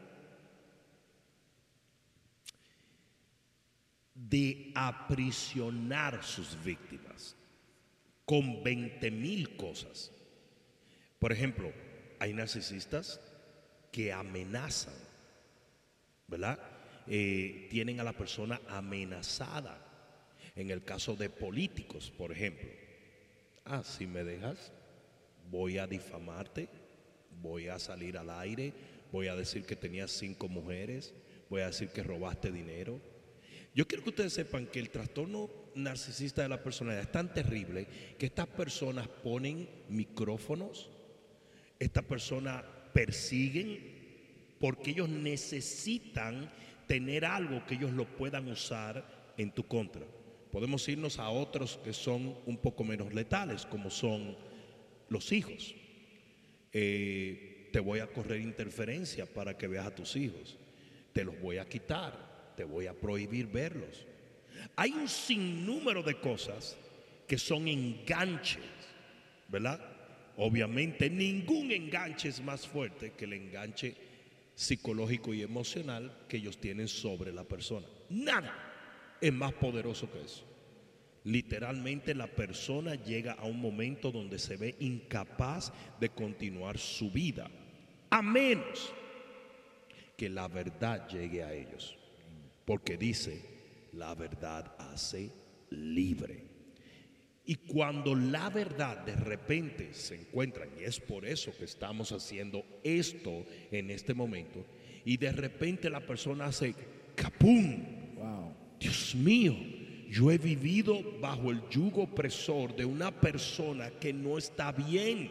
de aprisionar sus víctimas con veinte mil cosas. Por ejemplo, hay narcisistas que amenazan, ¿verdad? Eh, tienen a la persona amenazada. En el caso de políticos, por ejemplo, ah, si me dejas, voy a difamarte, voy a salir al aire, voy a decir que tenías cinco mujeres, voy a decir que robaste dinero. Yo quiero que ustedes sepan que el trastorno narcisista de la personalidad es tan terrible que estas personas ponen micrófonos, estas personas persiguen porque ellos necesitan tener algo que ellos lo puedan usar en tu contra. Podemos irnos a otros que son un poco menos letales, como son los hijos. Eh, te voy a correr interferencia para que veas a tus hijos. Te los voy a quitar, te voy a prohibir verlos. Hay un sinnúmero de cosas que son enganches, ¿verdad? Obviamente ningún enganche es más fuerte que el enganche psicológico y emocional que ellos tienen sobre la persona. Nada. es más poderoso que eso. Literalmente la persona llega a un momento donde se ve incapaz de continuar su vida, a menos que la verdad llegue a ellos. Porque dice, la verdad hace libre. Y cuando la verdad de repente se encuentra, y es por eso que estamos haciendo esto en este momento, y de repente la persona hace capum. Wow. Dios mío, yo he vivido bajo el yugo opresor de una persona que no está bien.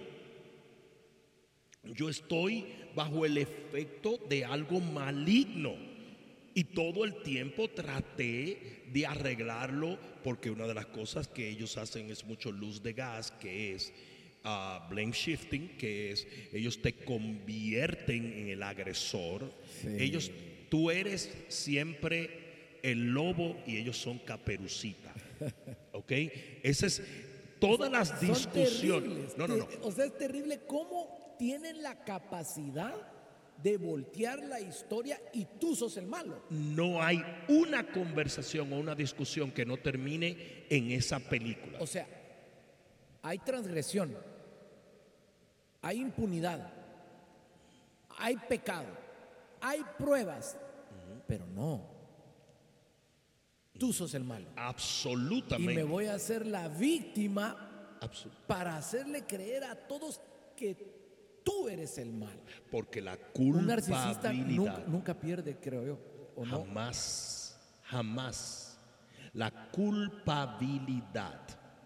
Yo estoy bajo el efecto de algo maligno y todo el tiempo traté de arreglarlo, porque una de las cosas que ellos hacen es mucho luz de gas, que es uh, blame shifting, que es ellos te convierten en el agresor. Sí. Ellos, tú eres siempre el lobo y ellos son Caperucita. ¿Ok? Esa es todas las Son discusiones. terribles. No, no, no. Te- O sea, es terrible cómo tienen la capacidad de voltear la historia y tú sos el malo. No hay una conversación o una discusión que no termine en esa película. O sea, hay transgresión, hay impunidad, hay pecado, hay pruebas, pero no. Tú sos el malo. Y Absolutamente. me voy a hacer la víctima Absol- para hacerle creer a todos que tú eres el malo. Porque la Un narcisista culpabilidad nunca, nunca pierde, creo yo, ¿o no? jamás, jamás, la culpabilidad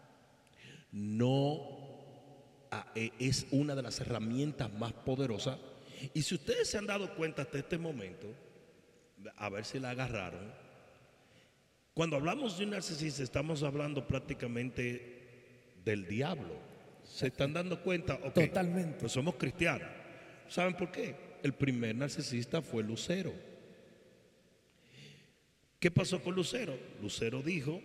no ah, eh, es una de las herramientas más poderosas. Y si ustedes se han dado cuenta hasta este momento, a ver si la agarraron, cuando hablamos de un narcisista estamos hablando prácticamente del diablo. ¿Se están dando cuenta? Ok, Totalmente. pues somos cristianos. ¿Saben por qué? El primer narcisista fue Lucero. ¿Qué pasó con Lucero? Lucero dijo,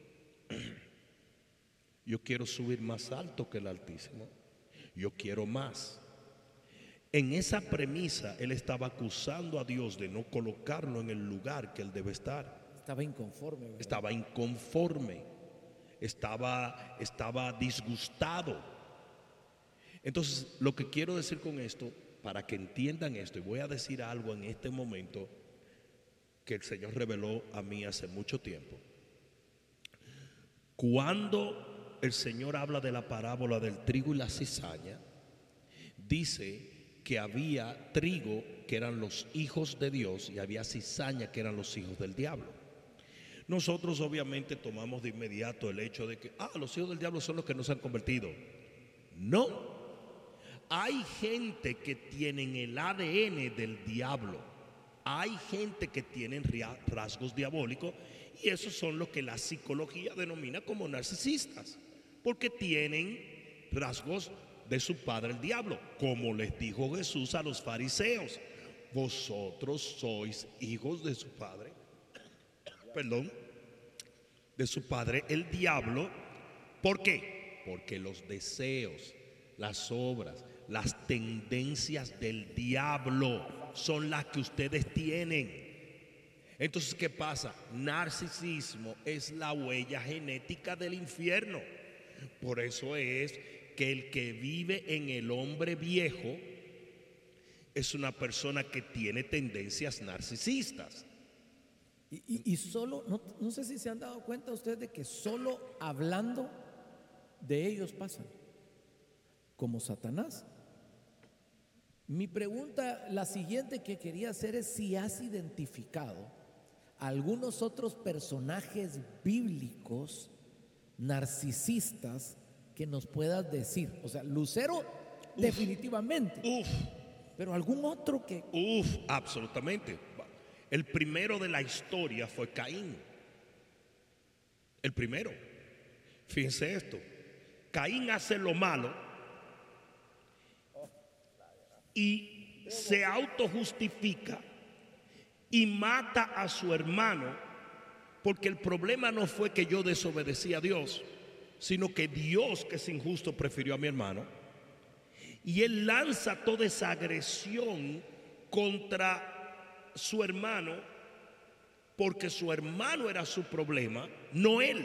yo quiero subir más alto que el Altísimo. Yo quiero más. En esa premisa, él estaba acusando a Dios de no colocarlo en el lugar que él debe estar. Estaba inconforme, ¿verdad? Estaba inconforme, estaba, estaba disgustado. Entonces, lo que quiero decir con esto, para que entiendan esto, y voy a decir algo en este momento que el Señor reveló a mí hace mucho tiempo. Cuando el Señor habla de la parábola del trigo y la cizaña, dice que había trigo que eran los hijos de Dios y había cizaña que eran los hijos del diablo. Nosotros obviamente tomamos de inmediato el hecho de que, ah, los hijos del diablo son los que no se han convertido. No, hay gente que tienen el A D N del diablo, hay gente que tienen rasgos diabólicos, y esos son los que la psicología denomina como narcisistas, porque tienen rasgos de su padre el diablo, como les dijo Jesús a los fariseos: vosotros sois hijos de su padre, perdón, de su padre el diablo. ¿Por qué? Porque los deseos, las obras, las tendencias del diablo son las que ustedes tienen. Entonces, ¿qué pasa? Narcisismo es la huella genética del infierno. Por eso es que el que vive en el hombre viejo es una persona que tiene tendencias narcisistas. Y, y- y solo, no, no sé si se han dado cuenta ustedes de que solo hablando de ellos pasan, como Satanás. Mi pregunta, la siguiente que quería hacer es si has identificado algunos otros personajes bíblicos narcisistas que nos puedas decir. O sea, Lucero definitivamente, Uf, pero algún otro que... uf, absolutamente. El primero de la historia fue Caín. El primero. Fíjense esto. Caín hace lo malo y se autojustifica y mata a su hermano, porque el problema no fue que yo desobedecí a Dios, sino que Dios, que es injusto, prefirió a mi hermano. Y él lanza toda esa agresión contra su hermano porque su hermano era su problema, no él.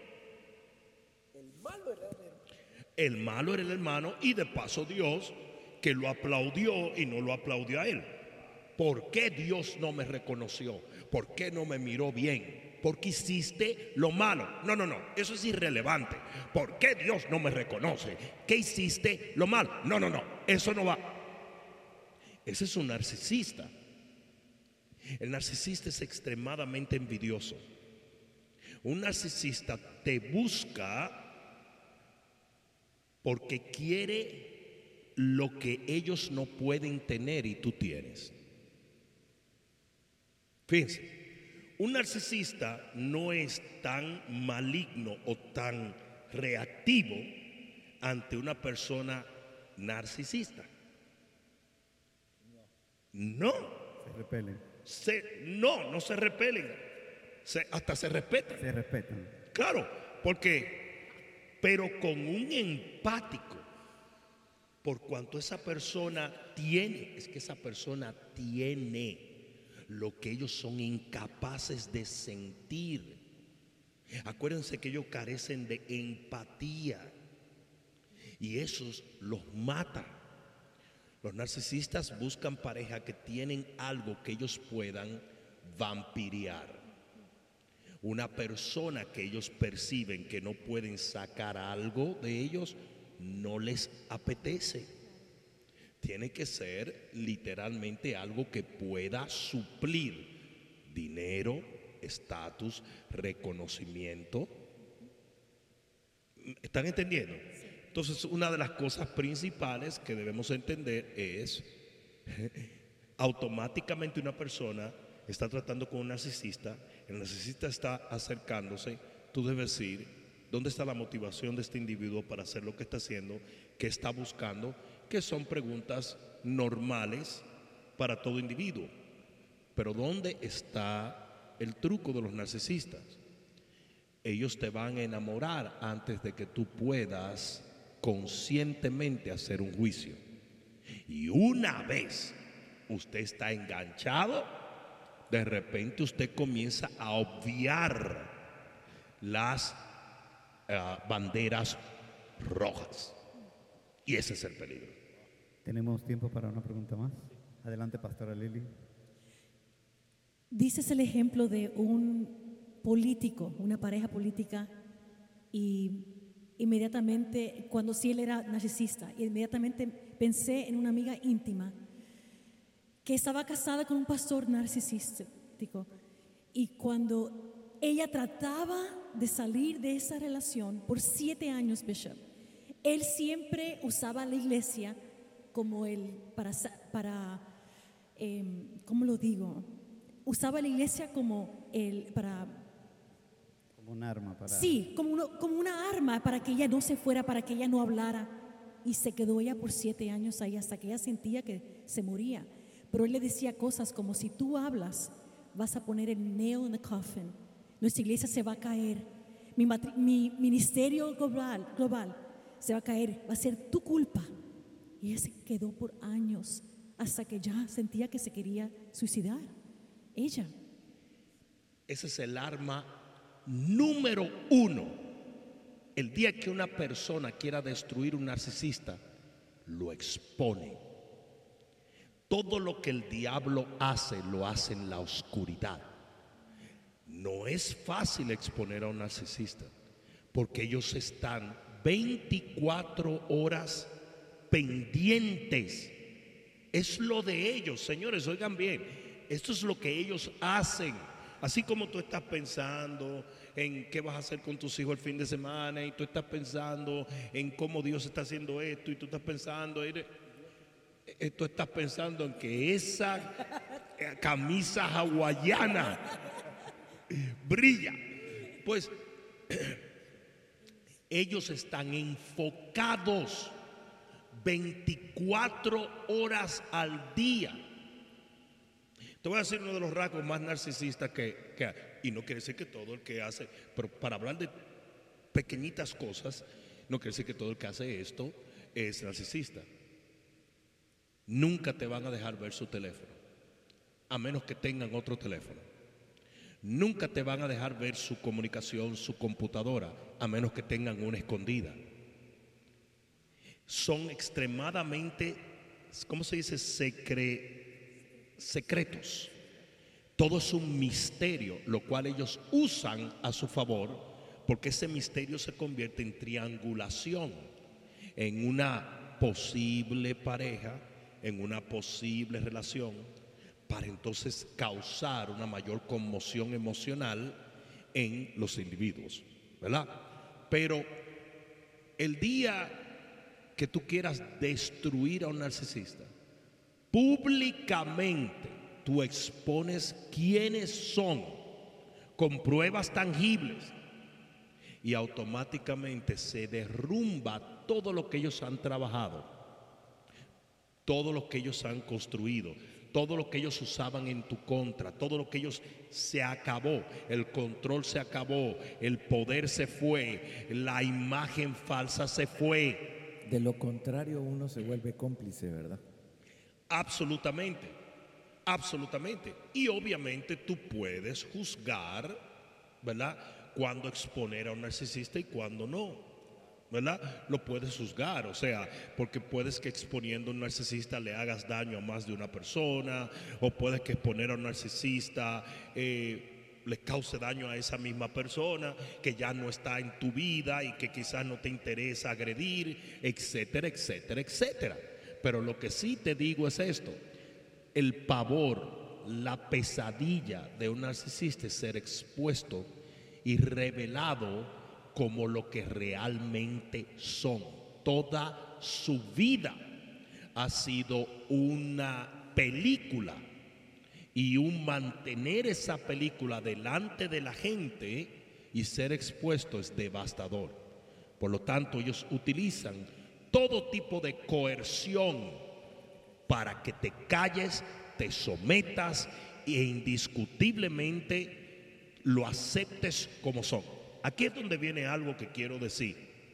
El malo era el hermano. El malo era el hermano y de paso Dios que lo aplaudió y no lo aplaudió a él. ¿Por qué Dios no me reconoció? ¿Por qué no me miró bien? Porque hiciste lo malo. No, no, no, eso es irrelevante. ¿Por qué Dios no me reconoce? ¿Qué hiciste lo malo? No, no, no, eso no va. Ese es un narcisista. El narcisista es extremadamente envidioso. Un narcisista te busca porque quiere lo que ellos no pueden tener y tú tienes. Fíjense, un narcisista no es tan maligno o tan reactivo ante una persona narcisista. No. Se repelen. Se, no, no se repelen. Se, hasta se respetan. Se respetan. Claro, porque, pero con un empático, por cuanto esa persona tiene, es que esa persona tiene lo que ellos son incapaces de sentir. Acuérdense que ellos carecen de empatía y eso los mata. Los narcisistas buscan pareja que tienen algo que ellos puedan vampiriar. Una persona que ellos perciben que no pueden sacar algo de ellos, no les apetece. Tiene que ser literalmente algo que pueda suplir dinero, estatus, reconocimiento. ¿Están entendiendo? Entonces, una de las cosas principales que debemos entender es automáticamente una persona está tratando con un narcisista, el narcisista está acercándose, tú debes decir, ¿dónde está la motivación de este individuo para hacer lo que está haciendo? ¿Qué está buscando? Que son preguntas normales para todo individuo. Pero ¿dónde está el truco de los narcisistas? Ellos te van a enamorar antes de que tú puedas conscientemente hacer un juicio. Y una vez usted está enganchado, de repente usted comienza a obviar las uh, banderas rojas. Y ese es el peligro. ¿Tenemos tiempo para una pregunta más? Adelante, pastora Lili. Dices el ejemplo de un político, una pareja política, y inmediatamente, cuando sí él era narcisista, inmediatamente pensé en una amiga íntima que estaba casada con un pastor narcisístico, y cuando ella trataba de salir de esa relación por siete años, Bishop, él siempre usaba la iglesia como el, para, para eh, ¿cómo lo digo? Usaba la iglesia como el, para... Como un arma para... Sí, como, uno, como una arma para que ella no se fuera, para que ella no hablara. Y se quedó ella por siete años ahí hasta que ella sentía que se moría. Pero él le decía cosas como: si tú hablas, vas a poner el nail in the coffin. Nuestra iglesia se va a caer. Mi, matri- mi ministerio global, global se va a caer. Va a ser tu culpa. Y ella se quedó por años hasta que ya sentía que se quería suicidar. Ella. Ese es el arma número uno. El día que una persona quiera destruir un narcisista, lo expone. Todo lo que el diablo hace, lo hace en la oscuridad. No es fácil exponer a un narcisista, porque ellos están veinticuatro horas pendientes. Es lo de ellos, señores, oigan bien. Esto es lo que ellos hacen. Así como tú estás pensando en qué vas a hacer con tus hijos el fin de semana, y tú estás pensando en cómo Dios está haciendo esto, y tú estás pensando, eh, tú estás pensando en que esa camisa hawaiana brilla. Pues ellos están enfocados veinticuatro horas al día. Te voy a decir uno de los rasgos más narcisistas que, que hay. Y no quiere decir que todo el que hace, pero para hablar de pequeñitas cosas, no quiere decir que todo el que hace esto es narcisista. Nunca te van a dejar ver su teléfono, a menos que tengan otro teléfono. Nunca te van a dejar ver su comunicación, su computadora, a menos que tengan una escondida. Son extremadamente, ¿cómo se dice? Secre, secretos. Todo es un misterio, lo cual ellos usan a su favor, porque ese misterio se convierte en triangulación, en una posible pareja, en una posible relación, para entonces causar una mayor conmoción emocional en los individuos, ¿verdad? Pero el día que tú quieras destruir a un narcisista, públicamente tú expones quiénes son con pruebas tangibles y automáticamente se derrumba todo lo que ellos han trabajado, todo lo que ellos han construido, todo lo que ellos usaban en tu contra, todo lo que ellos se acabó, el control se acabó, el poder se fue, la imagen falsa se fue. De lo contrario, uno se vuelve cómplice, ¿verdad? Absolutamente, absolutamente. Y obviamente tú puedes juzgar, ¿verdad?, cuándo exponer a un narcisista y cuándo no, ¿verdad? Lo puedes juzgar, o sea, porque puedes que exponiendo a un narcisista le hagas daño a más de una persona, o puedes que exponer a un narcisista eh, le cause daño a esa misma persona que ya no está en tu vida y que quizás no te interesa agredir, etcétera, etcétera, etcétera. Pero lo que sí te digo es esto: el pavor, la pesadilla de un narcisista es ser expuesto y revelado como lo que realmente son. Toda su vida ha sido una película, y un mantener esa película delante de la gente y ser expuesto es devastador. Por lo tanto, ellos utilizan todo tipo de coerción para que te calles, te sometas e indiscutiblemente lo aceptes como son. Aquí es donde viene algo que quiero decir.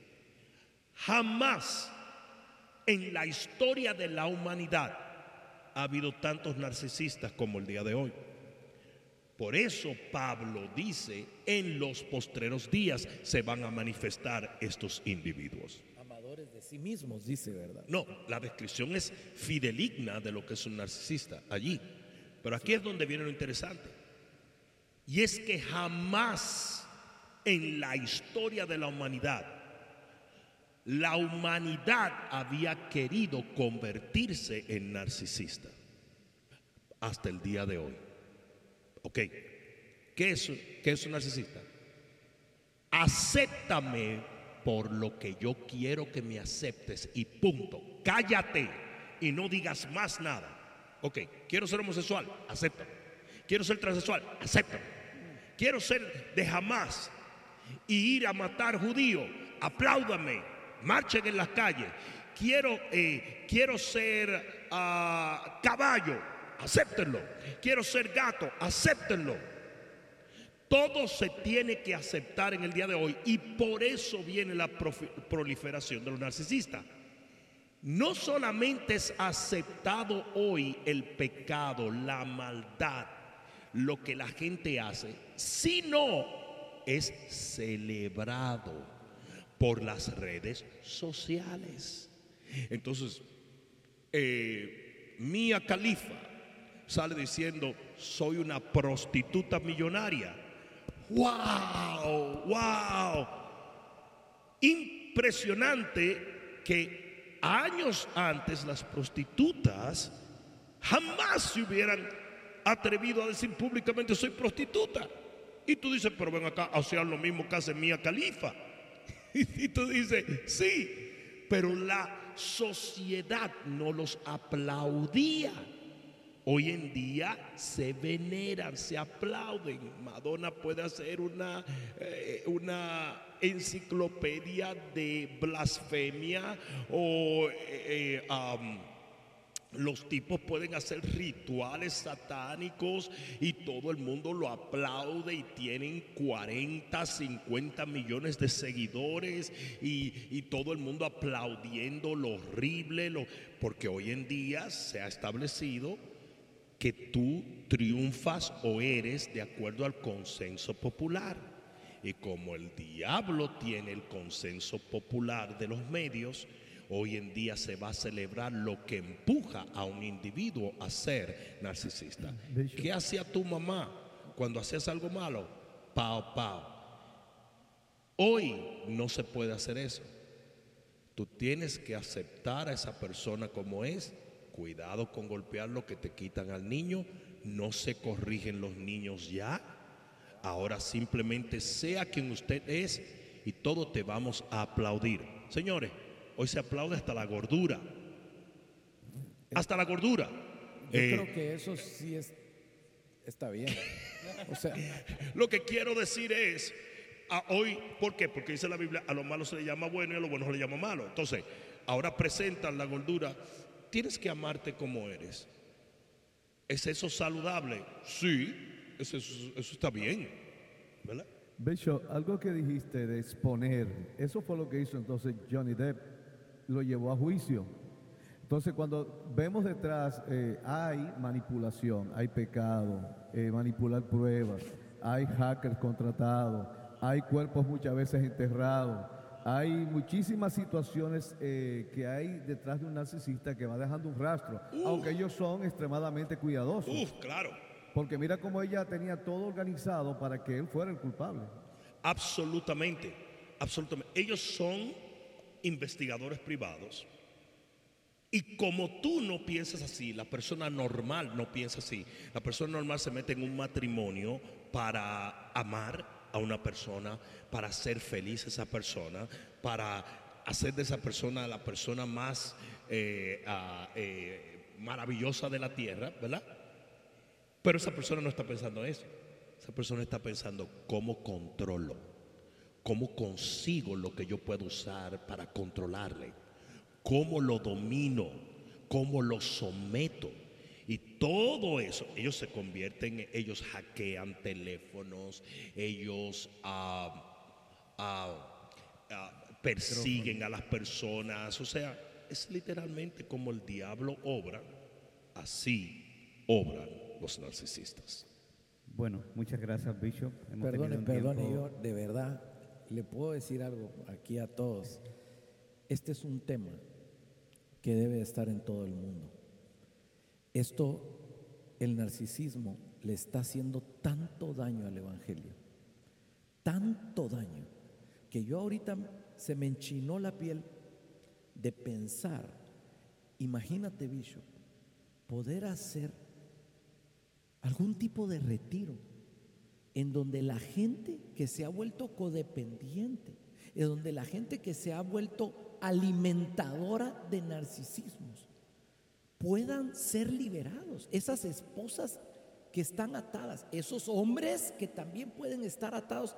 Jamás en la historia de la humanidad ha habido tantos narcisistas como el día de hoy. Por eso Pablo dice: en los postreros días se van a manifestar estos individuos. Amadores de sí mismos, dice, ¿verdad? No, la descripción es fideligna de lo que es un narcisista allí. Pero aquí es donde viene lo interesante. Y es que jamás en la historia de la humanidad, la humanidad había querido convertirse en narcisista hasta el día de hoy. Ok, ¿qué es, qué es un narcisista? Acéptame por lo que yo quiero que me aceptes y punto. Cállate y no digas más nada. Ok, quiero ser homosexual, acéptame. Quiero ser transexual, acéptame. Quiero ser de Hamas y ir a matar judíos, apláudame, marchen en las calles. Quiero, eh, quiero ser uh, caballo, acéptenlo. Quiero ser gato, acéptenlo. Todo se tiene que aceptar en el día de hoy, y por eso viene la proliferación de los narcisistas. No solamente es aceptado hoy el pecado, la maldad, lo que la gente hace, sino es celebrado por las redes sociales. Entonces, eh, Mia Khalifa sale diciendo: soy una prostituta millonaria. ¡Wow! ¡Wow! Impresionante que años antes las prostitutas jamás se hubieran atrevido a decir públicamente: soy prostituta. Y tú dices: pero ven acá, hacían lo mismo que hace Mia Khalifa. Y tú dices: sí, pero la sociedad no los aplaudía. Hoy en día se veneran, se aplauden. Madonna puede hacer una, eh, una enciclopedia de blasfemia, o eh, um, los tipos pueden hacer rituales satánicos y todo el mundo lo aplaude, y tienen cuarenta, cincuenta millones de seguidores, y, y todo el mundo aplaudiendo lo horrible, lo, porque hoy en día se ha establecido que tú triunfas o eres de acuerdo al consenso popular. Y como el diablo tiene el consenso popular de los medios, hoy en día se va a celebrar lo que empuja a un individuo a ser narcisista. Bishop. ¿Qué hacía tu mamá cuando hacías algo malo? Pao, pao. Hoy no se puede hacer eso. Tú tienes que aceptar a esa persona como es. Cuidado con golpear lo que te quitan al niño. No se corrigen los niños ya. Ahora simplemente sea quien usted es y todos te vamos a aplaudir. Señores, hoy se aplaude hasta la gordura. Hasta la gordura. Yo Eh, creo que eso sí es, está bien. O sea, Lo que quiero decir es, a hoy, ¿por qué? Porque dice la Biblia, a lo malo se le llama bueno y a lo bueno se le llama malo. Entonces, ahora presentan la gordura. Tienes que amarte como eres. ¿Es eso saludable? Sí, eso, eso, eso está bien, ¿verdad? Bishop, algo que dijiste de exponer, eso fue lo que hizo entonces Johnny Depp, lo llevó a juicio. Entonces cuando vemos detrás, eh, hay manipulación, hay pecado, eh, manipular pruebas, hay hackers contratados, hay cuerpos muchas veces enterrados, hay muchísimas situaciones eh, que hay detrás de un narcisista que va dejando un rastro, Uf. aunque ellos son extremadamente cuidadosos. Uf, claro. Porque mira cómo ella tenía todo organizado para que él fuera el culpable. Absolutamente, absolutamente. Ellos son investigadores privados. Y como tú no piensas así, la persona normal no piensa así. La persona normal se mete en un matrimonio para amar a una persona, para hacer feliz a esa persona, para hacer de esa persona la persona más eh, ah, eh, maravillosa de la tierra, ¿verdad? Pero esa persona no está pensando eso. Esa persona está pensando cómo controlo, cómo consigo lo que yo puedo usar para controlarle, cómo lo domino, cómo lo someto. Y todo eso, ellos se convierten, ellos hackean teléfonos, ellos ah, ah, ah, persiguen a las personas. O sea, es literalmente como el diablo obra, así obran los narcisistas. Bueno, muchas gracias, Bishop. Hemos perdone, tenido un perdone, tiempo- yo de verdad le puedo decir algo aquí a todos. Este es un tema que debe estar en todo el mundo. Esto, el narcisismo le está haciendo tanto daño al evangelio, tanto daño, que yo ahorita se me enchinó la piel de pensar, imagínate, Bishop, poder hacer algún tipo de retiro en donde la gente que se ha vuelto codependiente, en donde la gente que se ha vuelto alimentadora de narcisismos, puedan ser liberados. Esas esposas que están atadas, esos hombres que también pueden estar atados,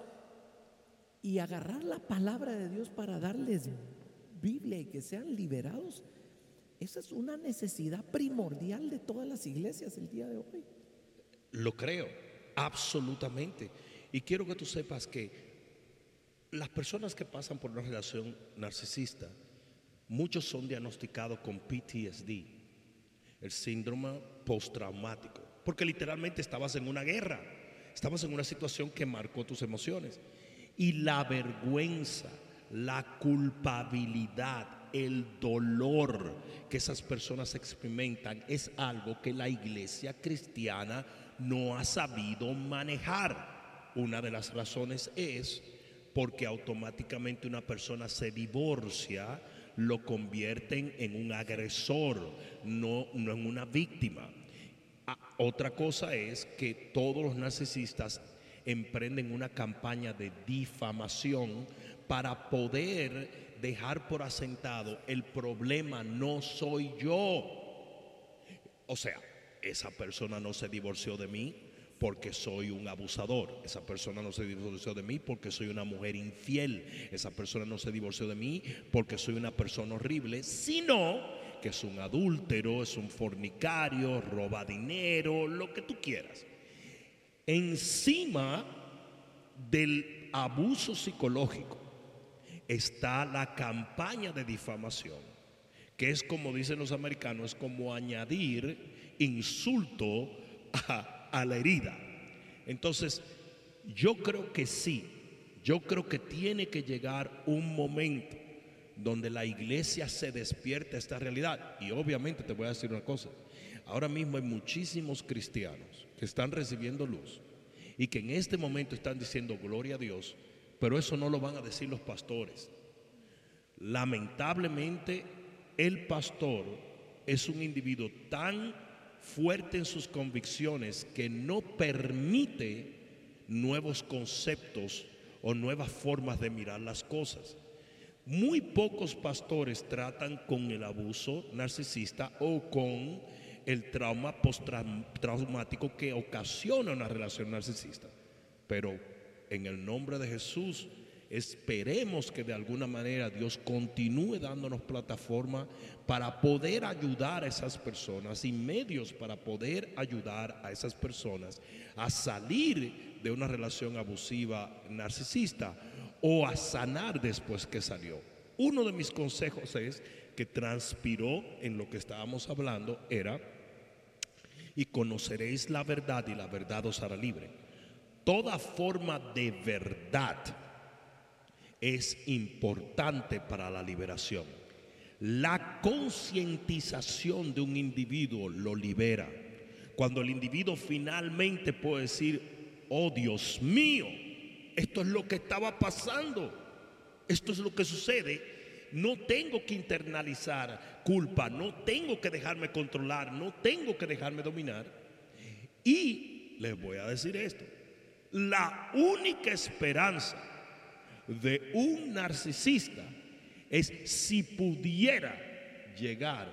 y agarrar la palabra de Dios para darles Biblia y que sean liberados. Esa es una necesidad primordial de todas las iglesias el día de hoy. Lo creo, absolutamente. Y quiero que tú sepas que las personas que pasan por una relación narcisista, muchos son diagnosticados con P T S D, el síndrome postraumático, porque literalmente estabas en una guerra, estabas en una situación que marcó tus emociones. Y la vergüenza, la culpabilidad, el dolor que esas personas experimentan es algo que la iglesia cristiana no ha sabido manejar. Una de las razones es porque automáticamente una persona se divorcia, lo convierten en un agresor, no, no en una víctima. Ah, otra cosa es que todos los narcisistas emprenden una campaña de difamación para poder dejar por asentado el problema no soy yo. O sea, esa persona no se divorció de mí porque soy un abusador. Esa persona no se divorció de mí porque soy una mujer infiel. Esa persona no se divorció de mí porque soy una persona horrible, sino que es un adúltero, es un fornicario, roba dinero, lo que tú quieras. Encima del abuso psicológico está la campaña de difamación que es como dicen los americanos, es como añadir insulto a, a la herida. Entonces, yo creo que sí, yo creo que tiene que llegar un momento donde la iglesia se despierte a esta realidad. Y obviamente te voy a decir una cosa, ahora mismo hay muchísimos cristianos que están recibiendo luz y que en este momento están diciendo gloria a Dios, pero eso no lo van a decir los pastores. Lamentablemente, el pastor es un individuo tan fuerte en sus convicciones que no permite nuevos conceptos o nuevas formas de mirar las cosas. Muy pocos pastores tratan con el abuso narcisista o con el trauma postraumático que ocasiona una relación narcisista. Pero en el nombre de Jesús, esperemos que de alguna manera Dios continúe dándonos plataforma para poder ayudar a esas personas y medios para poder ayudar a esas personas a salir de una relación abusiva narcisista o a sanar después que salió. Uno de mis consejos es que transpiró en lo que estábamos hablando era: y conoceréis la verdad y la verdad os hará libre. Toda forma de verdad es importante para la liberación. La concientización de un individuo lo libera. Cuando el individuo finalmente puede decir: oh Dios mío, esto es lo que estaba pasando, esto es lo que sucede. No tengo que internalizar culpa, no tengo que dejarme controlar, no tengo que dejarme dominar. Y les voy a decir esto: la única esperanza de un narcisista es si pudiera llegar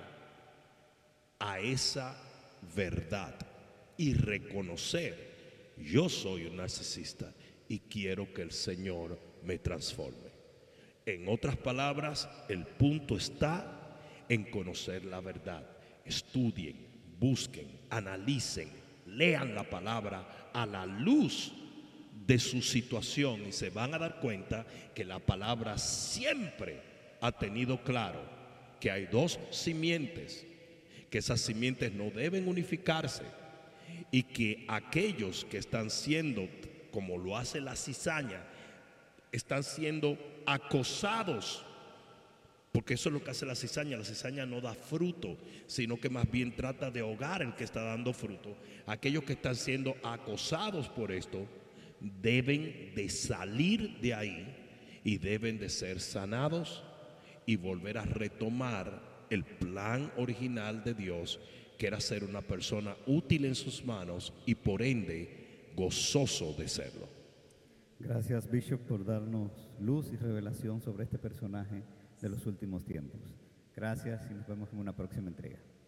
a esa verdad y reconocer: yo soy un narcisista y quiero que el Señor me transforme. En otras palabras, el punto está en conocer la verdad. Estudien, busquen, analicen, lean la palabra a la luz de su situación y se van a dar cuenta que la palabra siempre ha tenido claro que hay dos simientes, que esas simientes no deben unificarse y que aquellos que están siendo, como lo hace la cizaña, están siendo acosados, porque eso es lo que hace la cizaña. La cizaña no da fruto, sino que más bien trata de ahogar el que está dando fruto. Aquellos que están siendo acosados por esto deben de salir de ahí y deben de ser sanados y volver a retomar el plan original de Dios, que era ser una persona útil en sus manos y por ende gozoso de serlo. Gracias, Bishop, por darnos luz y revelación sobre este personaje de los últimos tiempos. Gracias y nos vemos en una próxima entrega.